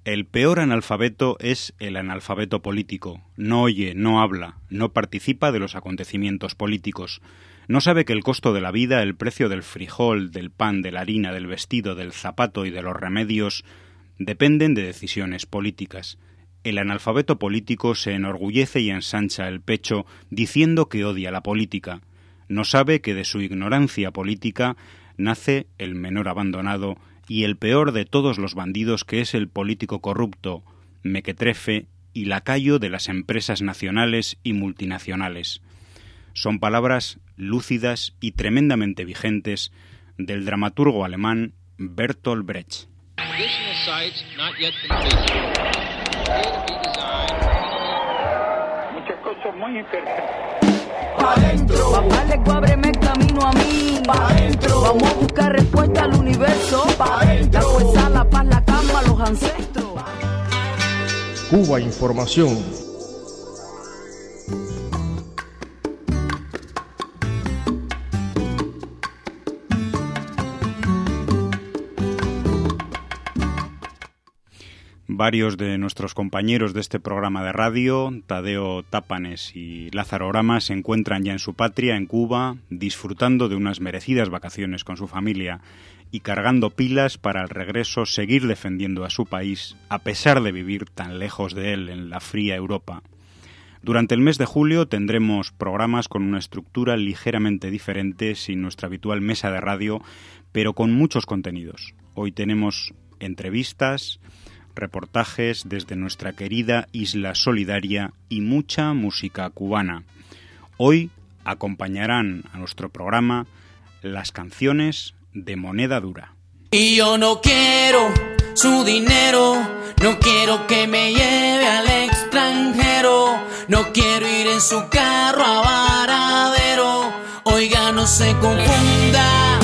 El peor analfabeto es el analfabeto político. No oye, no habla, no participa de los acontecimientos políticos. No sabe que el costo de la vida, el precio del frijol, del pan, de la harina, del vestido, del zapato y de los remedios dependen de decisiones políticas. El analfabeto político se enorgullece y ensancha el pecho diciendo que odia la política. No sabe que de su ignorancia política nace el menor abandonado y el peor de todos los bandidos, que es el político corrupto, mequetrefe y lacayo de las empresas nacionales y multinacionales. Son palabras lúcidas y tremendamente vigentes del dramaturgo alemán Bertolt Brecht. Muchas cosas muy interesantes. Pa' dentro. Papá, le ábreme el camino a mí. Pa' dentro. Vamos a buscar respuesta al universo. Pa' dentro. La fuerza, la paz, la calma, los ancestros. Cuba Información. Varios de nuestros compañeros de este programa de radio, Tadeo Tápanes y Lázaro Orama, se encuentran ya en su patria, en Cuba, disfrutando de unas merecidas vacaciones con su familia y cargando pilas para al regreso seguir defendiendo a su país, a pesar de vivir tan lejos de él en la fría Europa. Durante el mes de julio tendremos programas con una estructura ligeramente diferente, sin nuestra habitual mesa de radio, pero con muchos contenidos. Hoy tenemos entrevistas, reportajes desde nuestra querida isla solidaria y mucha música cubana. Hoy acompañarán a nuestro programa las canciones de Moneda Dura. Y yo no quiero su dinero, no quiero que me lleve al extranjero, no quiero ir en su carro a Varadero, oiga, no se confunda.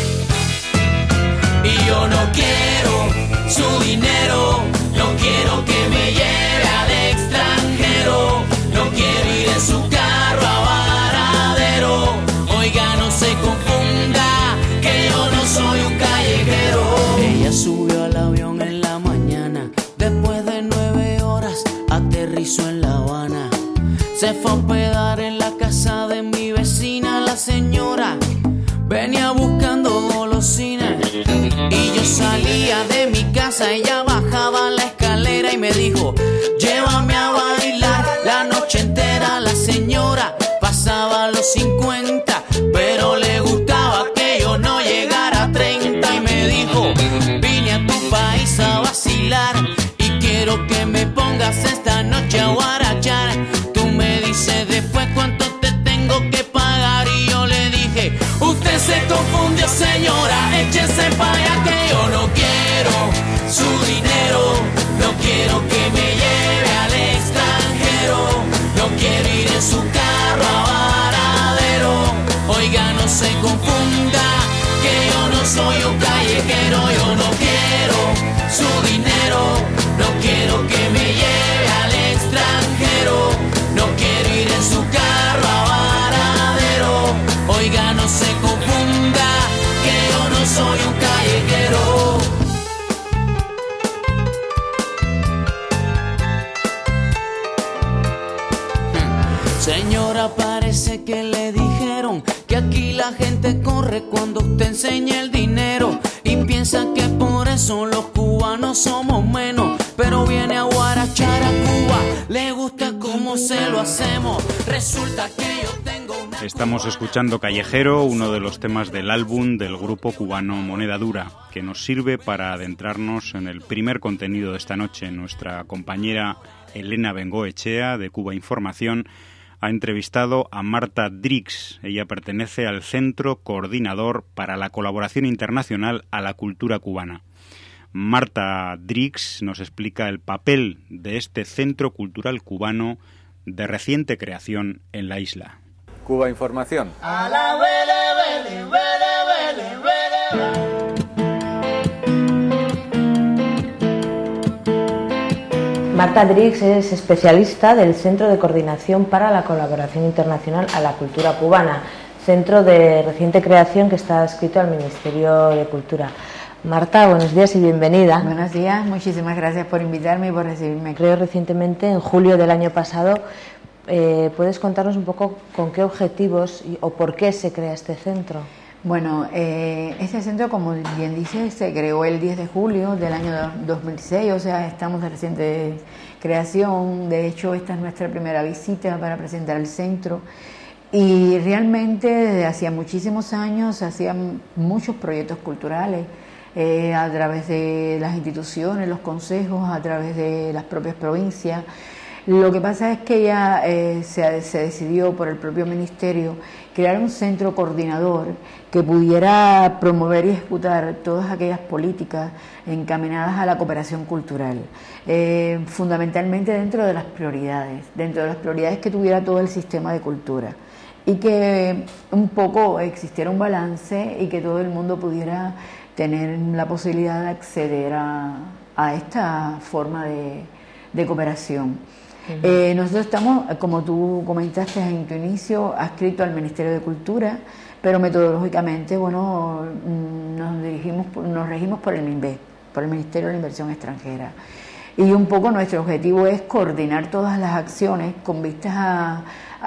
Y yo no quiero su dinero, no quiero que me lleve al extranjero, no quiero ir en su carro a Varadero, oiga, no se confunda, que yo no soy un callejero. Ella subió al avión en la mañana, después de 9 horas aterrizó en La Habana, se fue a hospedar en la casa de mi vecina, la señora venía buscando golosinas. Y yo salía de mi casa, ella bajaba la escalera y me dijo, llévame a bailar la noche entera. La señora pasaba los 50, pero le gustaba que yo no llegara a 30. Y me dijo, vine a tu país a vacilar y quiero que me pongas esta noche a guarachar. Tú me dices después cuánto te tengo que pagar. Y yo le dije, usted se confundió, señora, échese pa' allá que yo no quiero su dinero, no quiero que me lleve al extranjero, no quiero ir en su carro a Varadero, oiga, no se confunda, que yo no soy un callejero, yo no quiero su dinero, no quiero que me lleve al extranjero, no quiero ir en su carro a Varadero, oiga, no se confunda, que yo no soy un callejero. Señora, parece que le dijeron que aquí la gente corre cuando usted enseña el dinero y piensa que por eso los cubanos somos menos, pero viene a guarachar a Cuba, le gusta cómo se lo hacemos, resulta que yo tengo una... Estamos escuchando Callejero, uno de los temas del álbum del grupo cubano Moneda Dura, que nos sirve para adentrarnos en el primer contenido de esta noche. Nuestra compañera Elena Bengoechea, de Cuba Información, ha entrevistado a Marta Drix. Ella pertenece al Centro Coordinador para la Colaboración Internacional a la Cultura Cubana. Marta Drix nos explica el papel de este Centro Cultural Cubano de reciente creación en la isla. Cuba Información. A la vele, vele, vele, vele, vele. Marta Drix es especialista del Centro de Coordinación para la Colaboración Internacional a la Cultura Cubana, centro de reciente creación que está adscrito al Ministerio de Cultura. Marta, buenos días y bienvenida. Buenos días, muchísimas gracias por invitarme y por recibirme. Creo recientemente, en julio del año pasado, ¿puedes contarnos un poco con qué objetivos o por qué se crea este centro? Bueno, este centro, como bien dice, se creó el 10 de julio del año 2006, o sea, estamos de reciente creación. De hecho, esta es nuestra primera visita para presentar el centro. Y realmente desde hacía muchísimos años se hacían muchos proyectos culturales a través de las instituciones, los consejos, a través de las propias provincias. Lo que pasa es que ya se decidió por el propio ministerio crear un centro coordinador que pudiera promover y ejecutar todas aquellas políticas encaminadas a la cooperación cultural, fundamentalmente dentro de las prioridades que tuviera todo el sistema de cultura, y que un poco existiera un balance y que todo el mundo pudiera tener la posibilidad de acceder a esta forma de cooperación. Nosotros estamos, como tú comentaste en tu inicio, adscritos al Ministerio de Cultura, pero metodológicamente, bueno, nos regimos por el MINBET, por el Ministerio de la Inversión Extranjera. Y un poco nuestro objetivo es coordinar todas las acciones con vistas a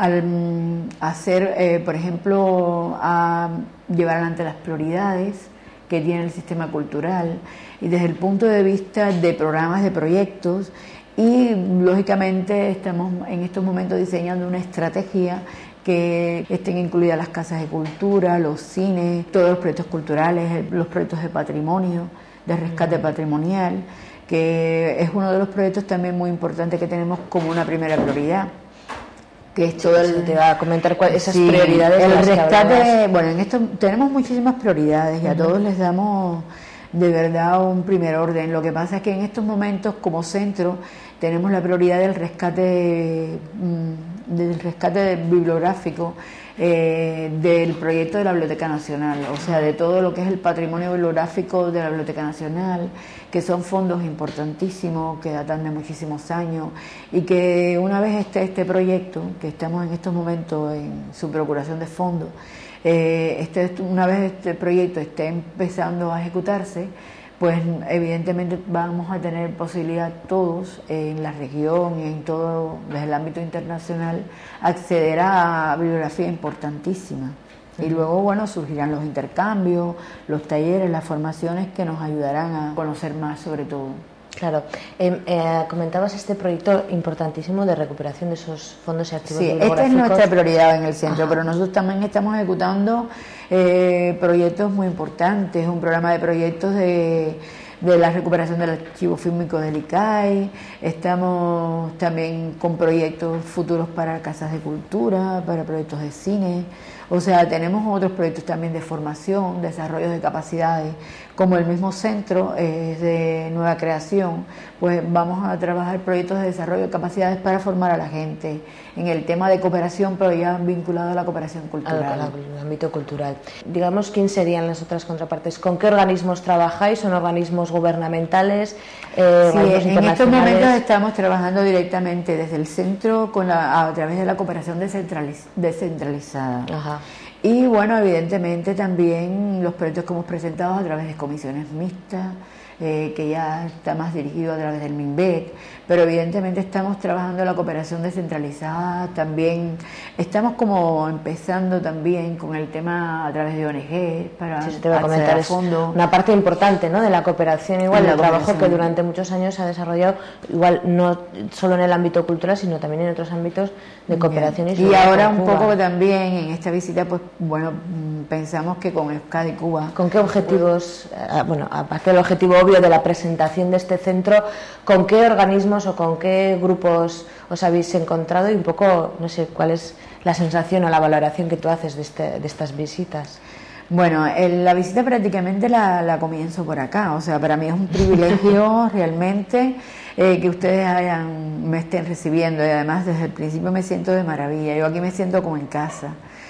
hacer, por ejemplo, a llevar adelante las prioridades que tiene el sistema cultural, y desde el punto de vista de programas, de proyectos, y lógicamente estamos en estos momentos diseñando una estrategia que estén incluidas las casas de cultura, los cines, todos los proyectos culturales, los proyectos de patrimonio, de rescate patrimonial, que es uno de los proyectos también muy importantes que tenemos como una primera prioridad. Que es todo te va a comentar esas prioridades. El rescate, bueno, en esto tenemos muchísimas prioridades y a todos les damos de verdad un primer orden. Lo que pasa es que en estos momentos como centro tenemos la prioridad del rescate bibliográfico del proyecto de la Biblioteca Nacional, o sea, de todo lo que es el patrimonio bibliográfico de la Biblioteca Nacional, que son fondos importantísimos, que datan de muchísimos años, y que una vez esté este proyecto, que estamos en estos momentos en su procuración de fondos, una vez este proyecto esté empezando a ejecutarse, pues evidentemente vamos a tener posibilidad todos en la región y en todo, desde el ámbito internacional, acceder a bibliografía importantísima. Y luego, bueno, surgirán los intercambios, los talleres, las formaciones que nos ayudarán a conocer más sobre todo. Claro, comentabas este proyecto importantísimo de recuperación de esos fondos y archivos bibliográficos. Esta es nuestra prioridad en el centro, pero nosotros también estamos ejecutando proyectos muy importantes, un programa de proyectos de la recuperación del archivo fílmico del ICAI, estamos también con proyectos futuros para casas de cultura, para proyectos de cine, o sea, tenemos otros proyectos también de formación, desarrollo de capacidades, como el mismo centro es de nueva creación, pues vamos a trabajar proyectos de desarrollo de capacidades para formar a la gente en el tema de cooperación, pero ya vinculado a la cooperación cultural. Al ámbito cultural. Digamos, ¿quién serían las otras contrapartes? ¿Con qué organismos trabajáis? ¿Son organismos gubernamentales? Sí, en estos momentos estamos trabajando directamente desde el centro a través de la cooperación descentralizada. Ajá. Y bueno, evidentemente también los proyectos que hemos presentado a través de comisiones mixtas, que ya está más dirigido a través del MINBET, pero evidentemente estamos trabajando la cooperación descentralizada, también estamos como empezando también con el tema a través de ONG para acceder a fondo. Una parte importante, ¿no?, de la cooperación, igual el trabajo que durante muchos años se ha desarrollado, igual no solo en el ámbito cultural, sino también en otros ámbitos de cooperación. Y ahora un poco también en esta visita, pues bueno, pensamos que con Euskadi Cuba. ¿Con qué objetivos, bueno, aparte del objetivo obvio de la presentación de este centro, con qué organismos o con qué grupos os habéis encontrado, y un poco, no sé, cuál es la sensación o la valoración que tú haces de estas visitas? Bueno, la visita prácticamente la comienzo por acá, o sea, para mí es un privilegio realmente que ustedes me estén recibiendo, y además desde el principio me siento de maravilla, yo aquí me siento como en casa,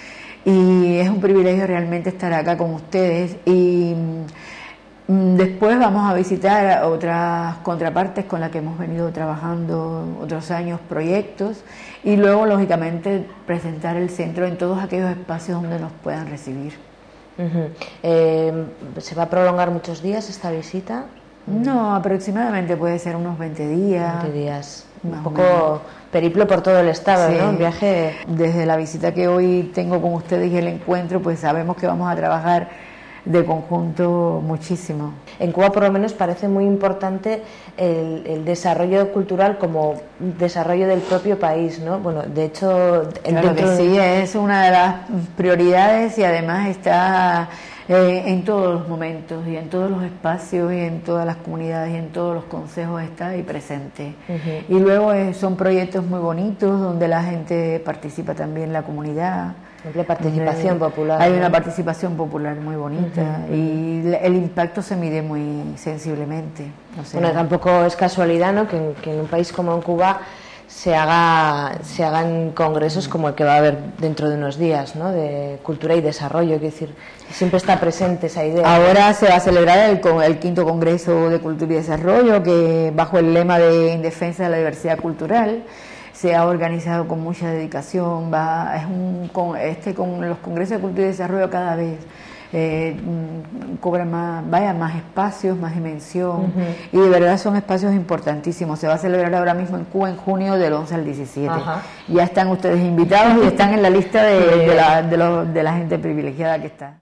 y es un privilegio realmente estar acá con ustedes. Y después vamos a visitar otras contrapartes con las que hemos venido trabajando otros años, proyectos, y luego lógicamente presentar el centro en todos aquellos espacios donde nos puedan recibir. ¿Se va a prolongar muchos días esta visita? No, aproximadamente puede ser unos 20 días. 20 días. Un poco periplo por todo el estado, sí. ¿no? Un viaje. Desde la visita que hoy tengo con ustedes y el encuentro, pues sabemos que vamos a trabajar de conjunto muchísimo. En Cuba, por lo menos, parece muy importante el desarrollo cultural como desarrollo del propio país, ¿no? Bueno, de hecho, claro que sí, es una de las prioridades y además está en todos los momentos y en todos los espacios y en todas las comunidades y en todos los consejos está ahí presente. Y luego son proyectos muy bonitos donde la gente participa también, la comunidad. La participación popular. Hay una participación popular muy bonita y el impacto se mide muy sensiblemente. O sea, bueno, tampoco es casualidad, ¿no?, que en un país como en Cuba se hagan congresos como el que va a haber dentro de unos días, ¿no?, de cultura y desarrollo, es decir, siempre está presente esa idea. Ahora se va a celebrar el 5º Congreso de Cultura y Desarrollo, que bajo el lema de En Defensa de la Diversidad Cultural se ha organizado con mucha dedicación. Con los congresos de cultura y desarrollo cada vez cobran más espacios, más dimensión, y de verdad son espacios importantísimos. Se va a celebrar ahora mismo en Cuba en junio del 11 al 17. Ya están ustedes invitados y están en la lista de la gente privilegiada que está.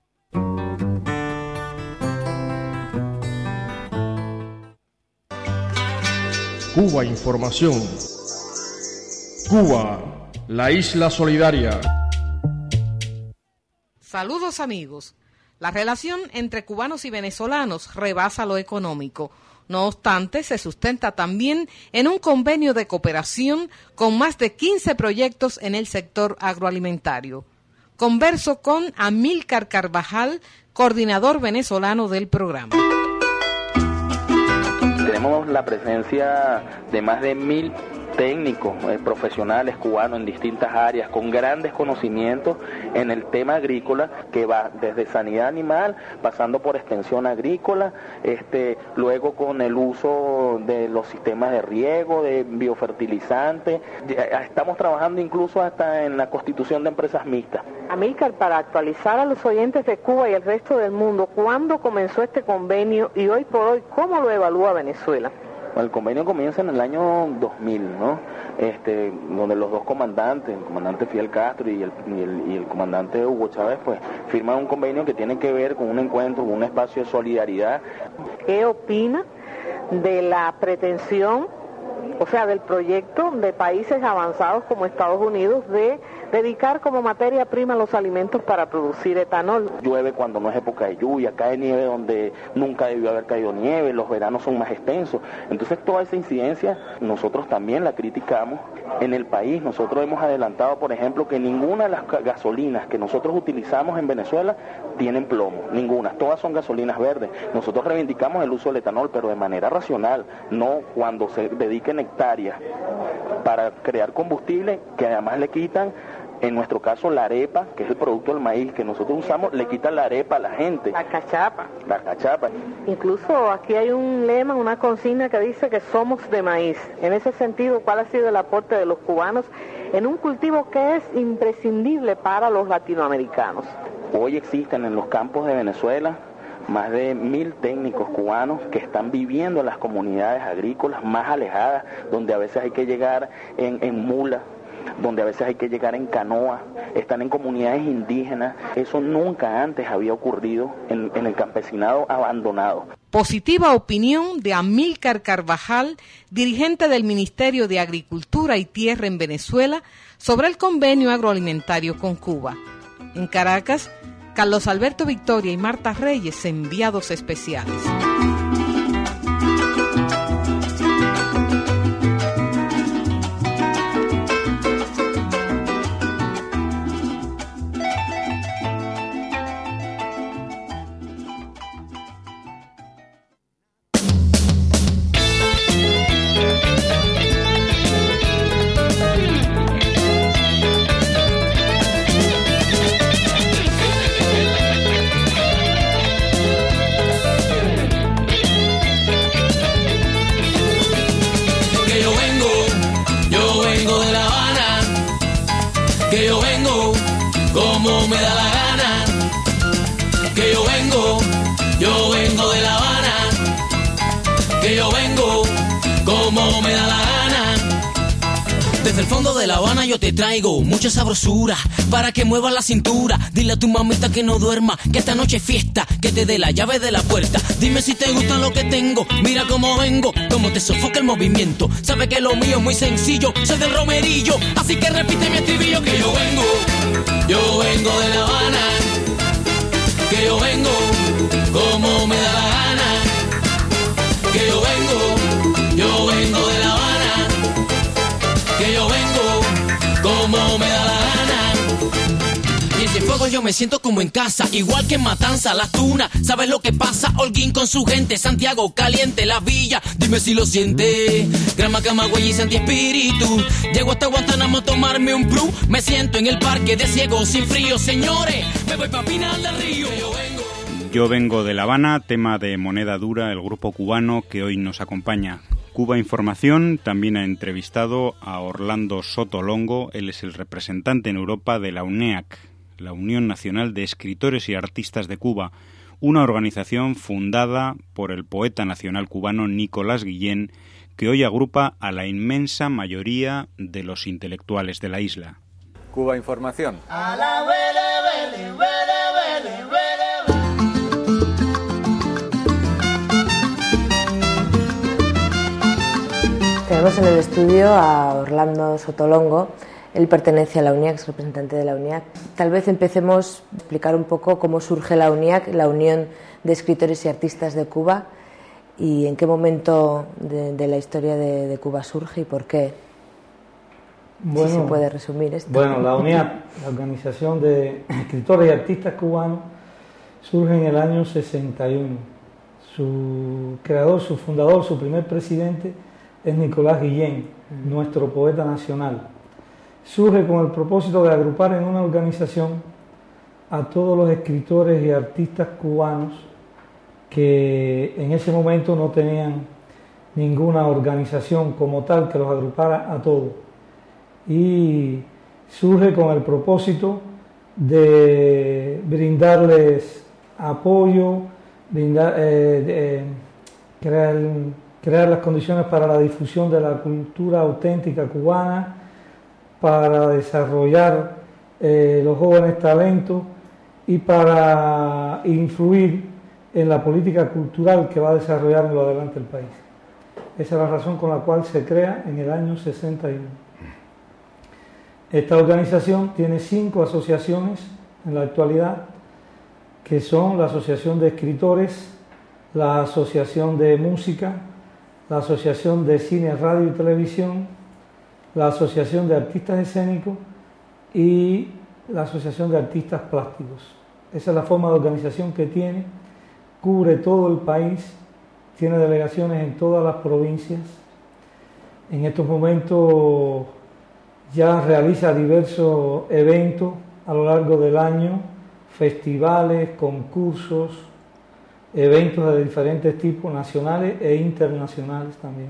Cuba Información. Cuba, la isla solidaria. Saludos amigos. La relación entre cubanos y venezolanos rebasa lo económico. No obstante, se sustenta también en un convenio de cooperación con más de 15 proyectos en el sector agroalimentario. Converso con Amílcar Carvajal, coordinador venezolano del programa. Tenemos la presencia de más de 1000 técnicos profesionales cubanos en distintas áreas con grandes conocimientos en el tema agrícola, que va desde sanidad animal pasando por extensión agrícola, luego con el uso de los sistemas de riego, de biofertilizantes. Estamos trabajando incluso hasta en la constitución de empresas mixtas. Amílcar, para actualizar a los oyentes de Cuba y el resto del mundo, ¿cuándo comenzó este convenio y hoy por hoy cómo lo evalúa Venezuela? El convenio comienza en el año 2000, ¿no? Donde los dos comandantes, el comandante Fidel Castro y el comandante Hugo Chávez, pues firman un convenio que tiene que ver con un encuentro, con un espacio de solidaridad. ¿Qué opina de la pretensión, o sea, del proyecto de países avanzados como Estados Unidos de dedicar como materia prima los alimentos para producir etanol? Llueve cuando no es época de lluvia, cae nieve donde nunca debió haber caído nieve, los veranos son más extensos. Entonces toda esa incidencia nosotros también la criticamos. En el país nosotros hemos adelantado, por ejemplo, que ninguna de las gasolinas que nosotros utilizamos en Venezuela tienen plomo, ninguna, todas son gasolinas verdes. Nosotros reivindicamos el uso del etanol, pero de manera racional, no cuando se dediquen hectáreas para crear combustible que además le quitan, en nuestro caso la arepa, que es el producto del maíz que nosotros usamos, le quitan la arepa a la gente. La cachapa. La cachapa. Incluso aquí hay un lema, una consigna que dice que somos de maíz. En ese sentido, ¿cuál ha sido el aporte de los cubanos en un cultivo que es imprescindible para los latinoamericanos? Hoy existen en los campos de Venezuela más de 1000 técnicos cubanos que están viviendo en las comunidades agrícolas más alejadas, donde a veces hay que llegar en mula, donde a veces hay que llegar en canoa, están en comunidades indígenas. Eso nunca antes había ocurrido en el campesinado abandonado. Positiva opinión de Amílcar Carvajal, dirigente del Ministerio de Agricultura y Tierra en Venezuela, sobre el convenio agroalimentario con Cuba. En Caracas, Carlos Alberto Victoria y Marta Reyes, enviados especiales. yo vengo como me da la gana. Desde el fondo de La Habana yo te traigo mucha sabrosura para que muevas la cintura. Dile a tu mamita que no duerma, que esta noche es fiesta, que te dé la llave de la puerta. Dime si te gusta lo que tengo, mira cómo vengo, cómo te sofoca el movimiento. Sabe que lo mío es muy sencillo, soy del romerillo, así que repite mi estribillo. Que yo vengo de La Habana, que yo vengo como me da la gana. Que yo vengo de La Habana, que yo vengo como me da la gana. Y en Cienfuegos yo me siento como en casa, igual que en Matanza, Las Tunas. ¿Sabes lo que pasa? Holguín con su gente, Santiago caliente, La Villa, dime si lo sientes. Grama, Camagüey y Santi Espíritu. Llego hasta Guantánamo a tomarme un plus. Me siento en el parque de ciegos sin frío. Señores, me voy pa' Pinal del Río. Yo vengo de La Habana, tema de Moneda Dura, el grupo cubano que hoy nos acompaña. Cuba Información también ha entrevistado a Orlando Soto Longo. Él es el representante en Europa de la UNEAC, la Unión Nacional de Escritores y Artistas de Cuba, una organización fundada por el poeta nacional cubano Nicolás Guillén, que hoy agrupa a la inmensa mayoría de los intelectuales de la isla. Cuba Información. A la vele, vele, vele, vele, vele. Tenemos en el estudio a Orlando Soto Longo. Él pertenece a la UNIAC, es representante de la UNIAC. Tal vez empecemos a explicar un poco cómo surge la UNIAC, la Unión de Escritores y Artistas de Cuba, y en qué momento de la historia de Cuba surge y por qué. Bueno, si se puede resumir esto. Bueno, la UNIAC, la Organización de Escritores y Artistas Cubanos, surge en el año 61. Su creador, su fundador, su primer presidente es Nicolás Guillén, nuestro poeta nacional. Surge con el propósito de agrupar en una organización a todos los escritores y artistas cubanos que en ese momento no tenían ninguna organización como tal que los agrupara a todos. Y surge con el propósito de brindarles apoyo, crear las condiciones para la difusión de la cultura auténtica cubana, para desarrollar los jóvenes talentos y para influir en la política cultural que va a desarrollar en lo adelante el país. Esa es la razón con la cual se crea en el año 61. Esta organización tiene 5 asociaciones en la actualidad, que son la Asociación de Escritores, la Asociación de Música, la Asociación de Cine, Radio y Televisión, la Asociación de Artistas Escénicos y la Asociación de Artistas Plásticos. Esa es la forma de organización que tiene, cubre todo el país, tiene delegaciones en todas las provincias. En estos momentos ya realiza diversos eventos a lo largo del año, festivales, concursos, eventos de diferentes tipos, nacionales e internacionales también.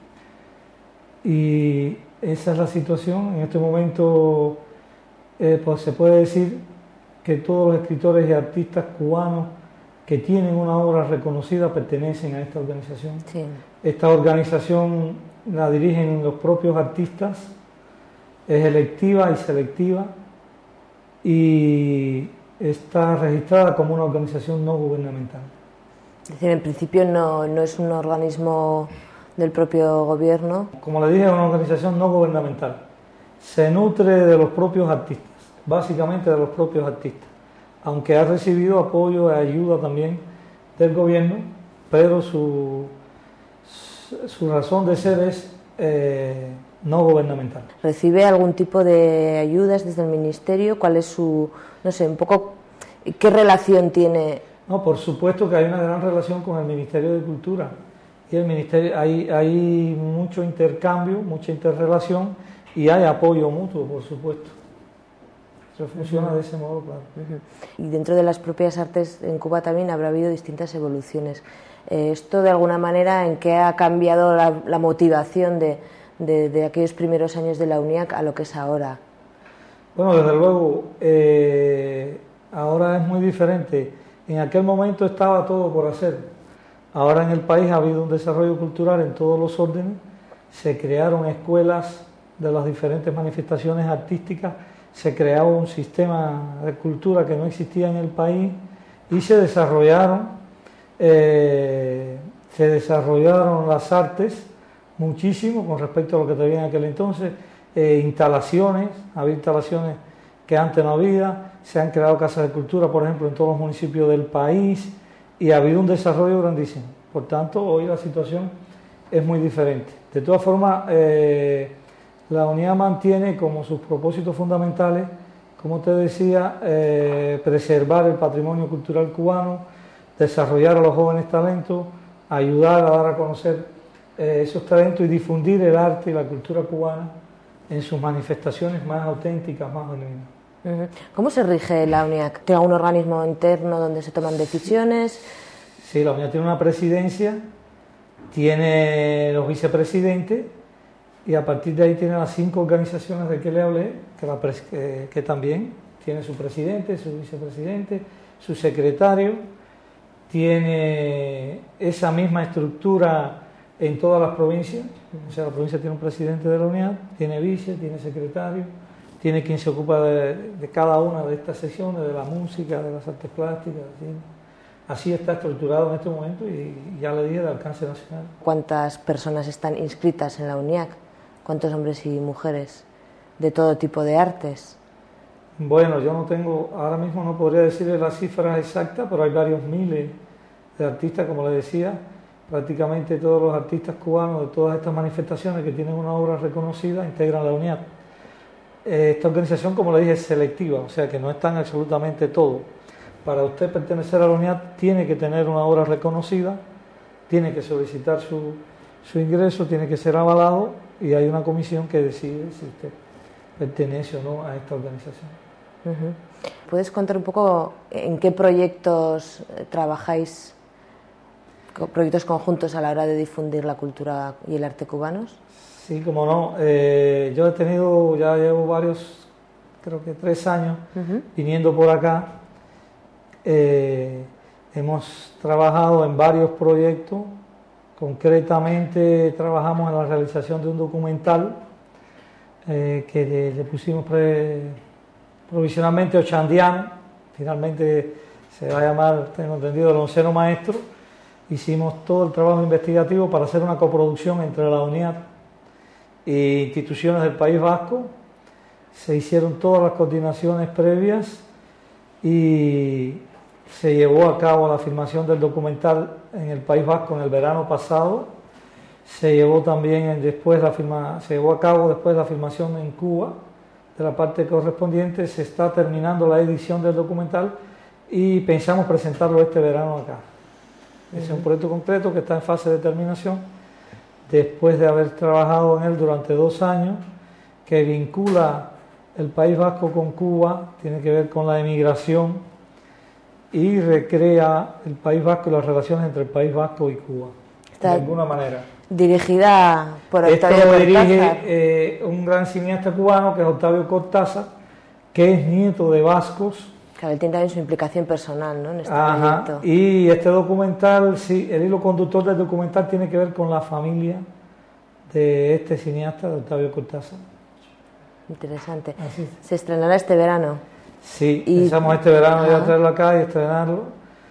Y esa es la situación. En este momento pues se puede decir que todos los escritores y artistas cubanos que tienen una obra reconocida pertenecen a esta organización. Sí. Esta organización la dirigen los propios artistas, es electiva y selectiva y está registrada como una organización no gubernamental. Es decir, en principio no es un organismo del propio gobierno. Como le dije, es una organización no gubernamental. Se nutre de los propios artistas, básicamente de los propios artistas, aunque ha recibido apoyo y ayuda también del gobierno, pero su razón de ser es no gubernamental. ¿Recibe algún tipo de ayudas desde el ministerio? ¿Cuál es su, no sé, un poco, qué relación tiene? No, por supuesto que hay una gran relación con el Ministerio de Cultura. Y el ministerio, hay mucho intercambio, mucha interrelación y hay apoyo mutuo, por supuesto. Eso funciona de ese modo, claro. Y dentro de las propias artes en Cuba también habrá habido distintas evoluciones. ¿Esto de alguna manera en qué ha cambiado la motivación de aquellos primeros años de la UNIAC a lo que es ahora? Bueno, desde luego, ahora es muy diferente. En aquel momento estaba todo por hacer. Ahora en el país ha habido un desarrollo cultural en todos los órdenes, se crearon escuelas de las diferentes manifestaciones artísticas, se creaba un sistema de cultura que no existía en el país y se desarrollaron las artes muchísimo con respecto a lo que tenía en aquel entonces, instalaciones, había instalaciones que antes no había, se han creado casas de cultura, por ejemplo, en todos los municipios del país y ha habido un desarrollo grandísimo. Por tanto, hoy la situación es muy diferente. De todas formas, la unidad mantiene como sus propósitos fundamentales, como te decía, preservar el patrimonio cultural cubano, desarrollar a los jóvenes talentos, ayudar a dar a conocer esos talentos y difundir el arte y la cultura cubana en sus manifestaciones más auténticas, más genuinas. ¿Cómo se rige la UNIAC? ¿Tiene algún organismo interno donde se toman decisiones? Sí, la UNIAC tiene una presidencia, tiene los vicepresidentes y a partir de ahí tiene las 5 organizaciones de que le hablé, que también tiene su presidente, su vicepresidente, su secretario, tiene esa misma estructura en todas las provincias, o sea, la provincia tiene un presidente de la UNIAC, tiene vice, tiene secretario, tiene quien se ocupa de cada una de estas secciones, de la música, de las artes plásticas, así está estructurado en este momento y ya le dije de alcance nacional. ¿Cuántas personas están inscritas en la UNIAC? ¿Cuántos hombres y mujeres de todo tipo de artes? Bueno, yo no tengo, ahora mismo no podría decirle las cifras exactas, pero hay varios miles de artistas, como le decía, prácticamente todos los artistas cubanos de todas estas manifestaciones que tienen una obra reconocida integran la UNIAC. Esta organización, como le dije, es selectiva, o sea que no están absolutamente todos. Para usted pertenecer a la UNIAC tiene que tener una obra reconocida, tiene que solicitar su ingreso, tiene que ser avalado y hay una comisión que decide si usted pertenece o no a esta organización. ¿Puedes contar un poco en qué proyectos trabajáis, proyectos conjuntos a la hora de difundir la cultura y el arte cubanos? Sí, como no. Yo he tenido, ya llevo varios, creo que 3 años viniendo por acá. Hemos trabajado en varios proyectos. Concretamente trabajamos en la realización de un documental que le pusimos provisionalmente Ochandiano, finalmente se va a llamar, tengo entendido, el 11º maestro. Hicimos todo el trabajo investigativo para hacer una coproducción entre la UNIAC e instituciones del País Vasco. Se hicieron todas las coordinaciones previas y se llevó a cabo la filmación del documental en el País Vasco en el verano pasado. Se llevó también se llevó a cabo después la filmación en Cuba de la parte correspondiente. Se está terminando la edición del documental y pensamos presentarlo este verano acá. Ese es un proyecto concreto que está en fase de terminación, después de haber trabajado en él durante 2 años, que vincula el País Vasco con Cuba, tiene que ver con la emigración y recrea el País Vasco y las relaciones entre el País Vasco y Cuba, de alguna manera. Dirigida por Octavio Cortázar. Dirige un gran cineasta cubano que es Octavio Cortázar, que es nieto de vascos. Claro, él tiene también su implicación personal, ¿no?, en este proyecto. Y este documental, sí, el hilo conductor del documental tiene que ver con la familia de este cineasta, de Octavio Cortázar. Interesante. Así. ¿Se estrenará este verano? Sí, pensamos este verano ya traerlo acá y estrenarlo.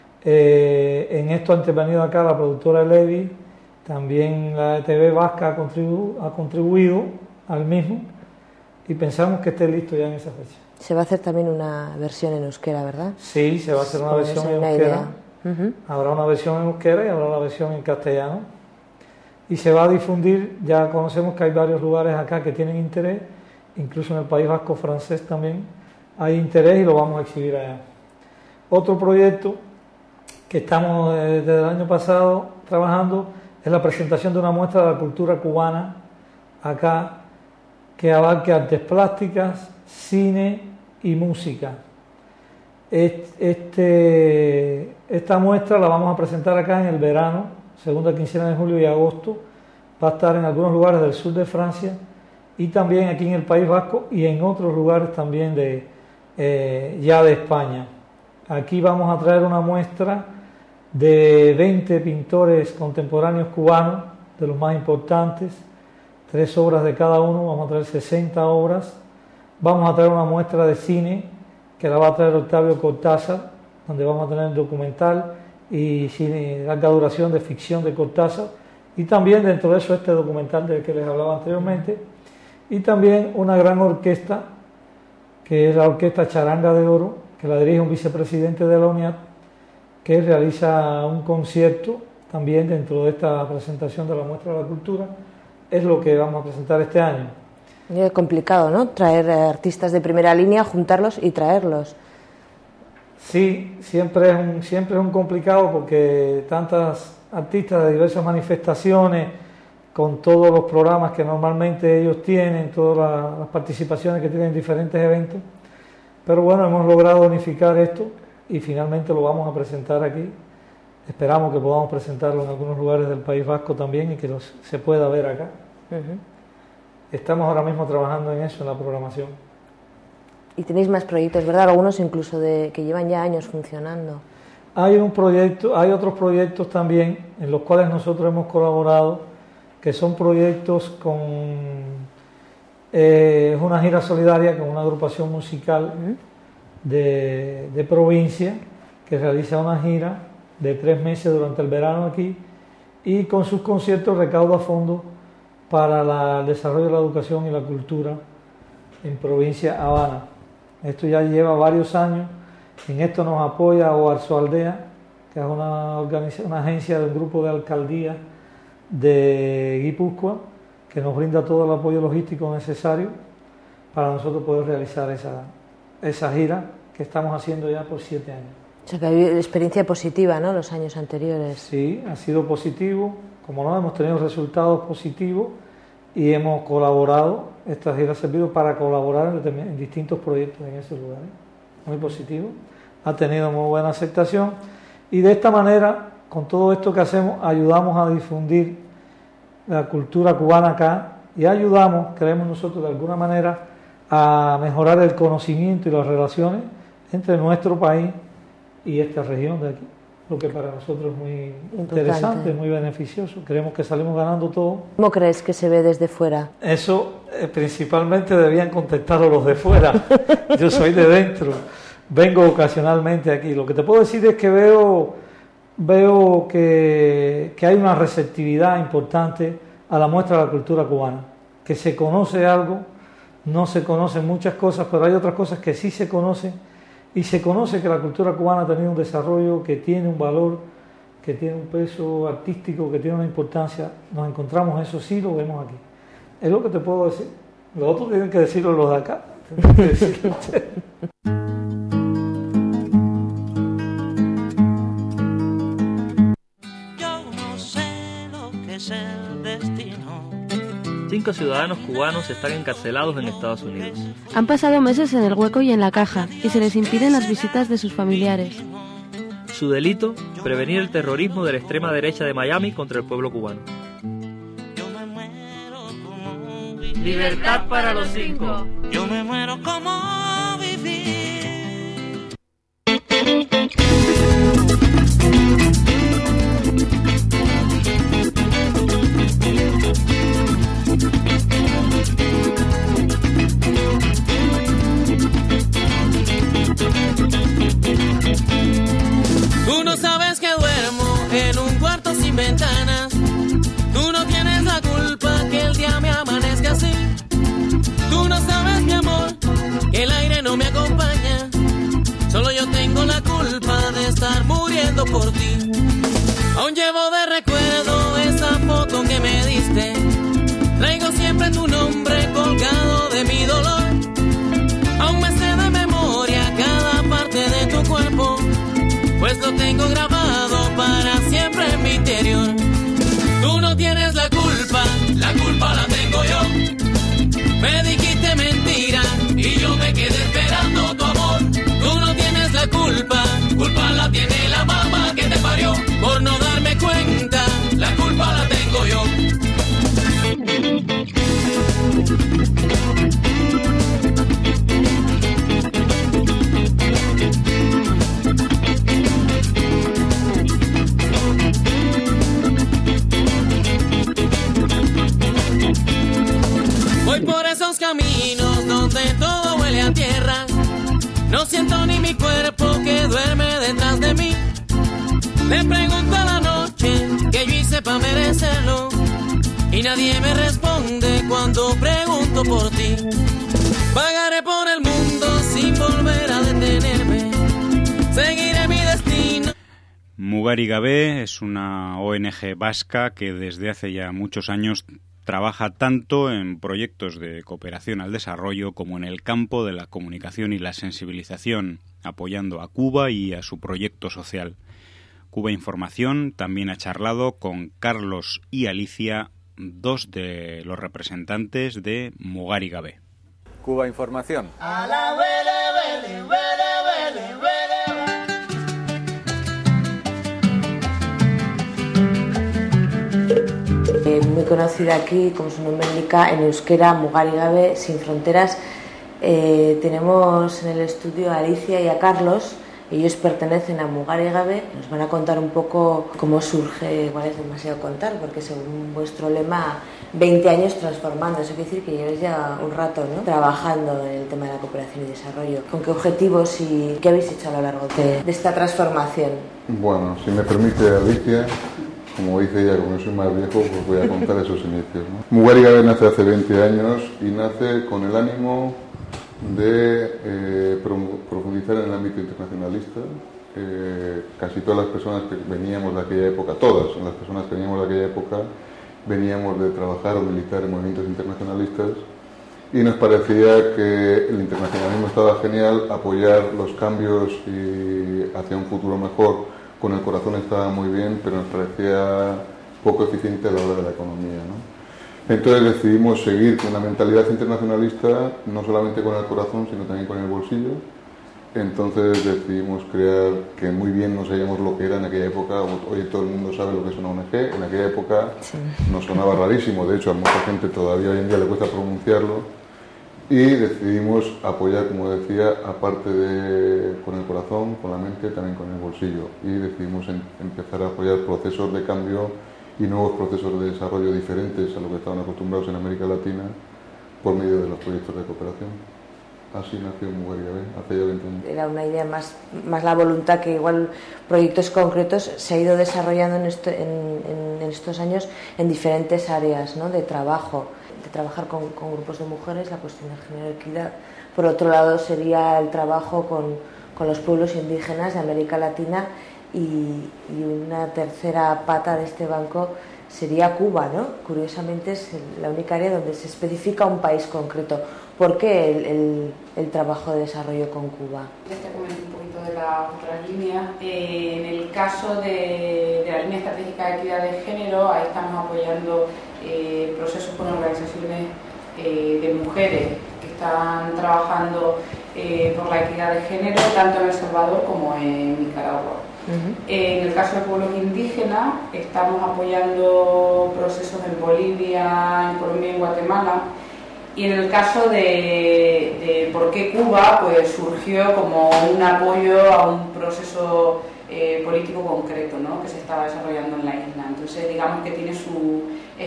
En esto ha intervenido acá la productora Levi, también la TV Vasca ha contribuido al mismo y pensamos que esté listo ya en esa fecha. Se va a hacer también una versión en euskera, ¿verdad? Sí, se va a hacer una versión en euskera. Habrá una versión en euskera y habrá una versión en castellano. Y se va a difundir, ya conocemos que hay varios lugares acá que tienen interés, incluso en el País Vasco francés también hay interés y lo vamos a exhibir allá. Otro proyecto que estamos desde el año pasado trabajando es la presentación de una muestra de la cultura cubana acá, que abarque artes plásticas, cine y música. Esta muestra la vamos a presentar acá en el verano, segunda quincena de julio y agosto. Va a estar en algunos lugares del sur de Francia y también aquí en el País Vasco y en otros lugares también ya de España. Aquí vamos a traer una muestra de 20 pintores contemporáneos cubanos, de los más importantes, 3 obras de cada uno, vamos a traer 60 obras. Vamos a traer una muestra de cine que la va a traer Octavio Cortázar, donde vamos a tener documental y cine de larga duración de ficción de Cortázar, y también dentro de eso este documental del que les hablaba anteriormente, y también una gran orquesta, que es la Orquesta Charanga de Oro, que la dirige un vicepresidente de la UNIAT, que realiza un concierto también dentro de esta presentación de la Muestra de la Cultura. Es lo que vamos a presentar este año. Es complicado, ¿no? Traer artistas de primera línea, juntarlos y traerlos. Sí, siempre es un complicado, porque tantas artistas de diversas manifestaciones, con todos los programas que normalmente ellos tienen, todas las participaciones que tienen en diferentes eventos, pero bueno, hemos logrado unificar esto y finalmente lo vamos a presentar aquí. Esperamos que podamos presentarlo en algunos lugares del País Vasco también y que se pueda ver acá. Estamos ahora mismo trabajando en eso, en la programación. Y tenéis más proyectos, ¿verdad? Algunos incluso que llevan ya años funcionando. Hay otros proyectos también en los cuales nosotros hemos colaborado, que son proyectos con una gira solidaria con una agrupación musical de provincia, que realiza una gira de 3 meses durante el verano aquí, y con sus conciertos recauda fondos para el desarrollo de la educación y la cultura en provincia Habana. Esto ya lleva varios años. En esto nos apoya Oarzo Aldea, que es una agencia del grupo de alcaldía de Guipúzcoa, que nos brinda todo el apoyo logístico necesario para nosotros poder realizar esa gira que estamos haciendo ya por 7 años. O sea que hay experiencia positiva, ¿no?, los años anteriores. Sí, ha sido positivo. Como no, hemos tenido resultados positivos y hemos colaborado. Esta gira ha servido para colaborar en distintos proyectos en esos lugares. Muy positivo. Ha tenido muy buena aceptación. Y de esta manera, con todo esto que hacemos, ayudamos a difundir la cultura cubana acá y ayudamos, creemos nosotros, de alguna manera, a mejorar el conocimiento y las relaciones entre nuestro país y esta región de aquí, lo que para nosotros es muy interesante, muy beneficioso. Creemos que salimos ganando todo. ¿Cómo crees que se ve desde fuera? Eso principalmente debían contestarlo los de fuera. Yo soy de dentro, vengo ocasionalmente aquí. Lo que te puedo decir es que veo que hay una receptividad importante a la muestra de la cultura cubana, que se conoce algo, no se conocen muchas cosas, pero hay otras cosas que sí se conocen. Y se conoce que la cultura cubana ha tenido un desarrollo, que tiene un valor, que tiene un peso artístico, que tiene una importancia. Nos encontramos eso, sí lo vemos aquí. Es lo que te puedo decir. Los otros tienen que decirlo los de acá. Tienen que decirlo ustedes. Yo no sé lo que es el destino. 5 ciudadanos cubanos están encarcelados en Estados Unidos. Han pasado meses en el hueco y en la caja y se les impiden las visitas de sus familiares. Su delito, prevenir el terrorismo de la extrema derecha de Miami contra el pueblo cubano. Libertad para los 5. Yo me muero como vivir. Tú no sabes que duermo en un cuarto sin ventanas. Tú no tienes la culpa que el día me amanezca así. Tú no sabes, mi amor, que el aire no me acompaña. Solo yo tengo la culpa de estar muriendo por ti. Aún llevo de recuerdo esa foto que me diste. Traigo siempre tu nombre colgado de mi dolor. Aún me sé de memoria cada parte de tu cuerpo, pues lo tengo grabado para siempre en mi interior. Tú no tienes la culpa la tengo yo. Me dijiste mentira y yo me quedé esperando tu amor. Tú no tienes la culpa la tiene la mamá que te parió. Por no darme cuenta, la culpa la tengo yo. la tierra. No siento ni mi cuerpo que duerme detrás de mí. Le pregunto a la noche qué yo hice para merecerlo, y nadie me responde cuando pregunto por ti. Vagaré por el mundo sin volver a detenerme. Seguiré mi destino. Mugari Gabe es una ONG vasca que desde hace ya muchos años trabaja tanto en proyectos de cooperación al desarrollo como en el campo de la comunicación y la sensibilización, apoyando a Cuba y a su proyecto social. Cuba Información también ha charlado con Carlos y Alicia, dos de los representantes de Mugari Gabe. Cuba Información. A la vele, vele, vele, vele, vele. Muy conocida aquí, como su nombre indica, en euskera, Mugari Gabe, Sin Fronteras. Tenemos en el estudio a Alicia y a Carlos. Ellos pertenecen a Mugari Gabe. Nos van a contar un poco cómo surge, igual es demasiado contar, porque según vuestro lema, 20 años transformando. Eso quiere decir que lleváis ya un rato, ¿no?, trabajando en el tema de la cooperación y desarrollo. ¿Con qué objetivos y qué habéis hecho a lo largo de esta transformación? Bueno, si me permite, Alicia, como dice ella, como yo soy más viejo, pues voy a contar esos inicios, ¿no? Mugari Gabe nace hace 20 años y nace con el ánimo de profundizar en el ámbito internacionalista. Casi todas las personas que veníamos de aquella época, todas las personas que veníamos de aquella época, veníamos de trabajar o militar en movimientos internacionalistas, y nos parecía que el internacionalismo estaba genial, apoyar los cambios y hacia un futuro mejor con el corazón estaba muy bien, pero nos parecía poco eficiente a la hora de la economía, ¿no? Entonces decidimos seguir con una mentalidad internacionalista, no solamente con el corazón, sino también con el bolsillo. Entonces decidimos crear, que muy bien no sabíamos lo que era en aquella época. Hoy todo el mundo sabe lo que es una ONG. En aquella época nos sonaba rarísimo, de hecho a mucha gente todavía hoy en día le cuesta pronunciarlo. Y decidimos apoyar, como decía, aparte de con el corazón, con la mente, también con el bolsillo. Y decidimos empezar a apoyar procesos de cambio y nuevos procesos de desarrollo diferentes a lo que estaban acostumbrados en América Latina por medio de los proyectos de cooperación. Así nació Mugari Gabe, hace ya 20 años. Era una idea más la voluntad, que igual proyectos concretos se ha ido desarrollando en estos años en diferentes áreas, ¿no?, de trabajo, de trabajar con grupos de mujeres, la cuestión de género y equidad. Por otro lado sería el trabajo con los pueblos indígenas de América Latina, y una tercera pata de este banco sería Cuba, ¿no? Curiosamente es la única área donde se especifica un país concreto. ¿Por qué el trabajo de desarrollo con Cuba? Te comento un poquito de las otras líneas. En el caso de la línea estratégica de equidad de género, ahí estamos apoyando procesos con organizaciones de mujeres que están trabajando por la equidad de género, tanto en El Salvador como en Nicaragua. En el caso de pueblos indígenas, estamos apoyando procesos en Bolivia, en Colombia y en Guatemala. Y en el caso de por qué Cuba, pues surgió como un apoyo a un proceso político concreto, ¿no?, que se estaba desarrollando en la isla. Entonces, digamos que tiene su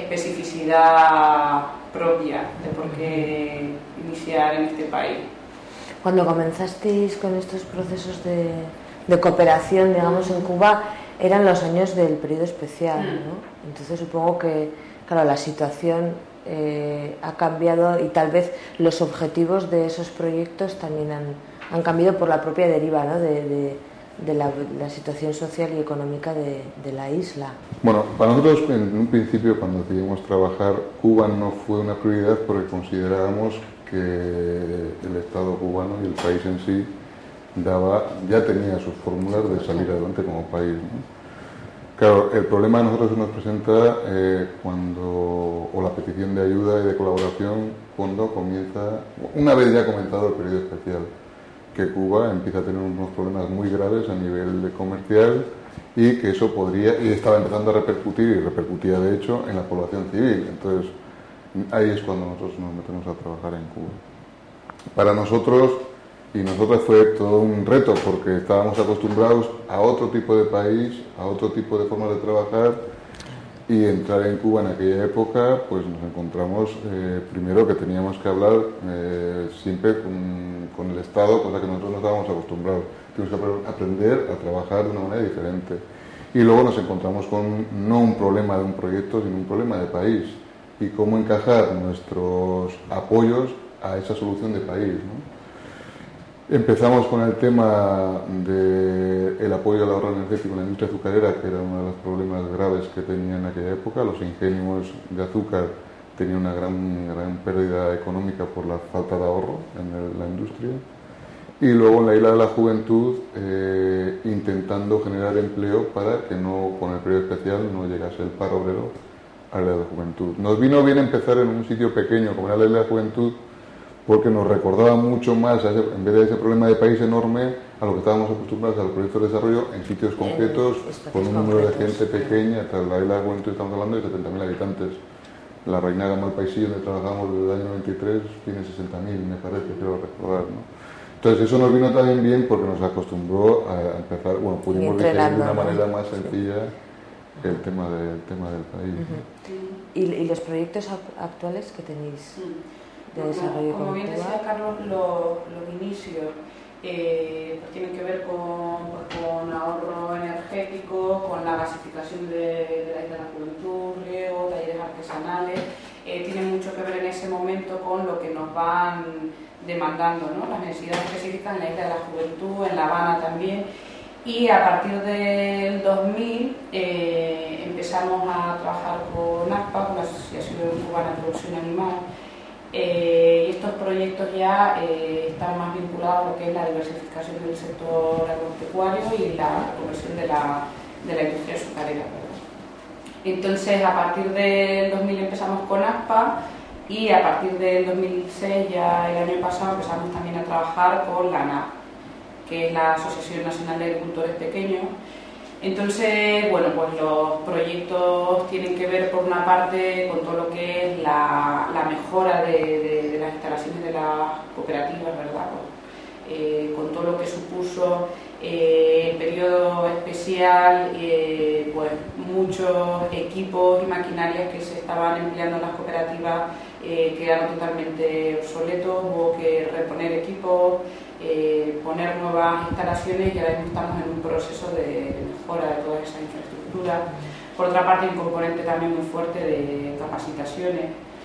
especificidad propia de por qué iniciar en este país. Cuando comenzasteis con estos procesos de cooperación, digamos, en Cuba, eran los años del periodo especial, ¿no? Entonces supongo que, claro, la situación ha cambiado, y tal vez los objetivos de esos proyectos también han cambiado por la propia deriva, ¿no?, de la situación social y económica de la isla. Bueno, para nosotros en un principio, cuando decidimos trabajar, Cuba no fue una prioridad porque considerábamos que el Estado cubano y el país en sí ya tenía sus fórmulas de salir adelante como país, ¿no? Claro, el problema a nosotros se nos presenta o la petición de ayuda y de colaboración cuando comienza, una vez ya comenzado el periodo especial, que Cuba empieza a tener unos problemas muy graves a nivel comercial, y que eso y estaba empezando a repercutir, y repercutía de hecho en la población civil. Entonces ahí es cuando nosotros nos metemos a trabajar en Cuba. Para nosotros y nosotras fue todo un reto, porque estábamos acostumbrados a otro tipo de país, a otro tipo de formas de trabajar, y entrar en Cuba en aquella época, pues nos encontramos primero que teníamos que hablar siempre con el Estado, cosa que nosotros no estábamos acostumbrados. Tuvimos que aprender a trabajar de una manera diferente. Y luego nos encontramos con no un problema de un proyecto, sino un problema de país. Y cómo encajar nuestros apoyos a esa solución de país, ¿no? Empezamos con el tema del apoyo al ahorro energético en la industria azucarera, que era uno de los problemas graves que tenía en aquella época. Los ingenios de azúcar tenían una gran pérdida económica por la falta de ahorro en la industria. Y luego en la Isla de la Juventud, intentando generar empleo para que no, con el periodo especial, no llegase el paro obrero a la Isla de la Juventud. Nos vino bien empezar en un sitio pequeño como era la Isla de la Juventud, porque nos recordaba mucho más, en vez de ese problema de país enorme, a lo que estábamos acostumbrados a los proyectos de desarrollo en sitios concretos, con un número de gente pequeña. La Isla de la Juventud estamos hablando de 70.000 habitantes. La Reinaga Malpaisillo, donde trabajamos desde el año 93, tiene 60.000, me parece, quiero recordar, ¿no? Entonces eso nos vino también bien porque nos acostumbró a empezar, bueno, pudimos decir de una manera más sencilla el tema del país. ¿Y los proyectos actuales que tenéis de desarrollo? Como bien decía Carlos, los inicios tienen que ver con ahorro energético, con la gasificación de la Isla de la Juventud, riego, talleres artesanales. Tienen mucho que ver en ese momento con lo que nos van demandando, ¿no? Las necesidades específicas en la Isla de la Juventud, en La Habana también. Y a partir del 2000 empezamos a trabajar con ACPA, con la Asociación Cubana de Producción Animal. Y estos proyectos ya están más vinculados a lo que es la diversificación del sector agropecuario y la conversión de la industria azucarera, ¿verdad? Entonces, a partir del 2000 empezamos con ACPA y a partir del 2006, ya el año pasado, empezamos también a trabajar con la ANAP, que es la Asociación Nacional de Agricultores Pequeños. Entonces, bueno, pues los proyectos tienen que ver por una parte con todo lo que es la mejora de las instalaciones de las cooperativas, ¿verdad? Con todo lo que supuso el periodo especial, pues muchos equipos y maquinarias que se estaban empleando en las cooperativas quedaron totalmente obsoletos, hubo que reponer equipos, poner nuevas instalaciones y ahora mismo estamos en un proceso de mejora de toda esa infraestructura. Por otra parte, hay un componente también muy fuerte de capacitaciones,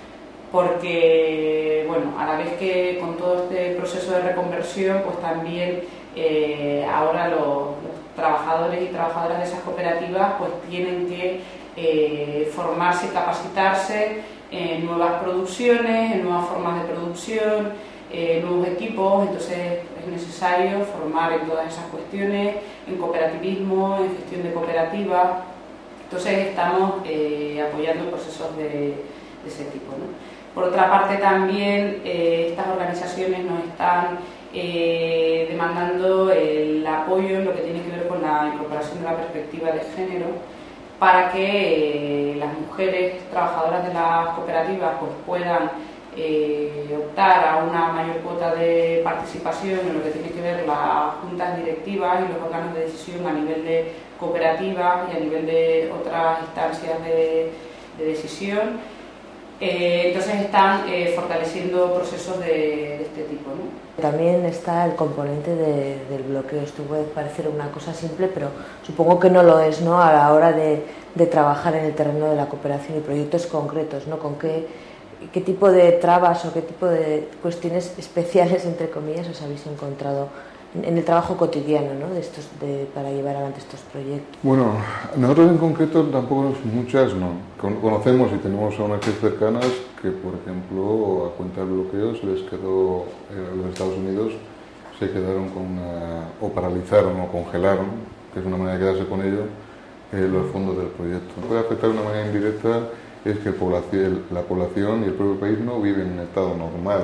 porque bueno, a la vez que con todo este proceso de reconversión, pues también ahora los trabajadores y trabajadoras de esas cooperativas pues tienen que formarse y capacitarse en nuevas producciones, en nuevas formas de producción, nuevos equipos. Entonces es necesario formar en todas esas cuestiones, en cooperativismo, en gestión de cooperativas. Entonces estamos apoyando procesos de ese tipo, ¿no? Por otra parte también estas organizaciones nos están demandando el apoyo en lo que tiene que ver con la incorporación de la perspectiva de género, para que las mujeres trabajadoras de las cooperativas pues puedan optar a una mayor cuota de participación en lo que tiene que ver las juntas directivas y los órganos de decisión a nivel de cooperativas y a nivel de otras instancias de decisión. Entonces están fortaleciendo procesos de este tipo, ¿no? También está el componente del bloqueo. Esto puede parecer una cosa simple, pero supongo que no lo es, ¿no? A la hora de trabajar en el terreno de la cooperación y proyectos concretos, ¿no? Con qué tipo de trabas o qué tipo de cuestiones especiales, entre comillas, os habéis encontrado en el trabajo cotidiano, ¿no? Para llevar adelante estos proyectos. Bueno, nosotros en concreto tampoco muchas no. Conocemos y tenemos a unas cercanas que, por ejemplo, a cuenta del bloqueo se les quedó, los Estados Unidos se quedaron o paralizaron o congelaron, que es una manera de quedarse con ello, los fondos del proyecto. Puede afectar de una manera indirecta, es que la población y el propio país no viven en un estado normal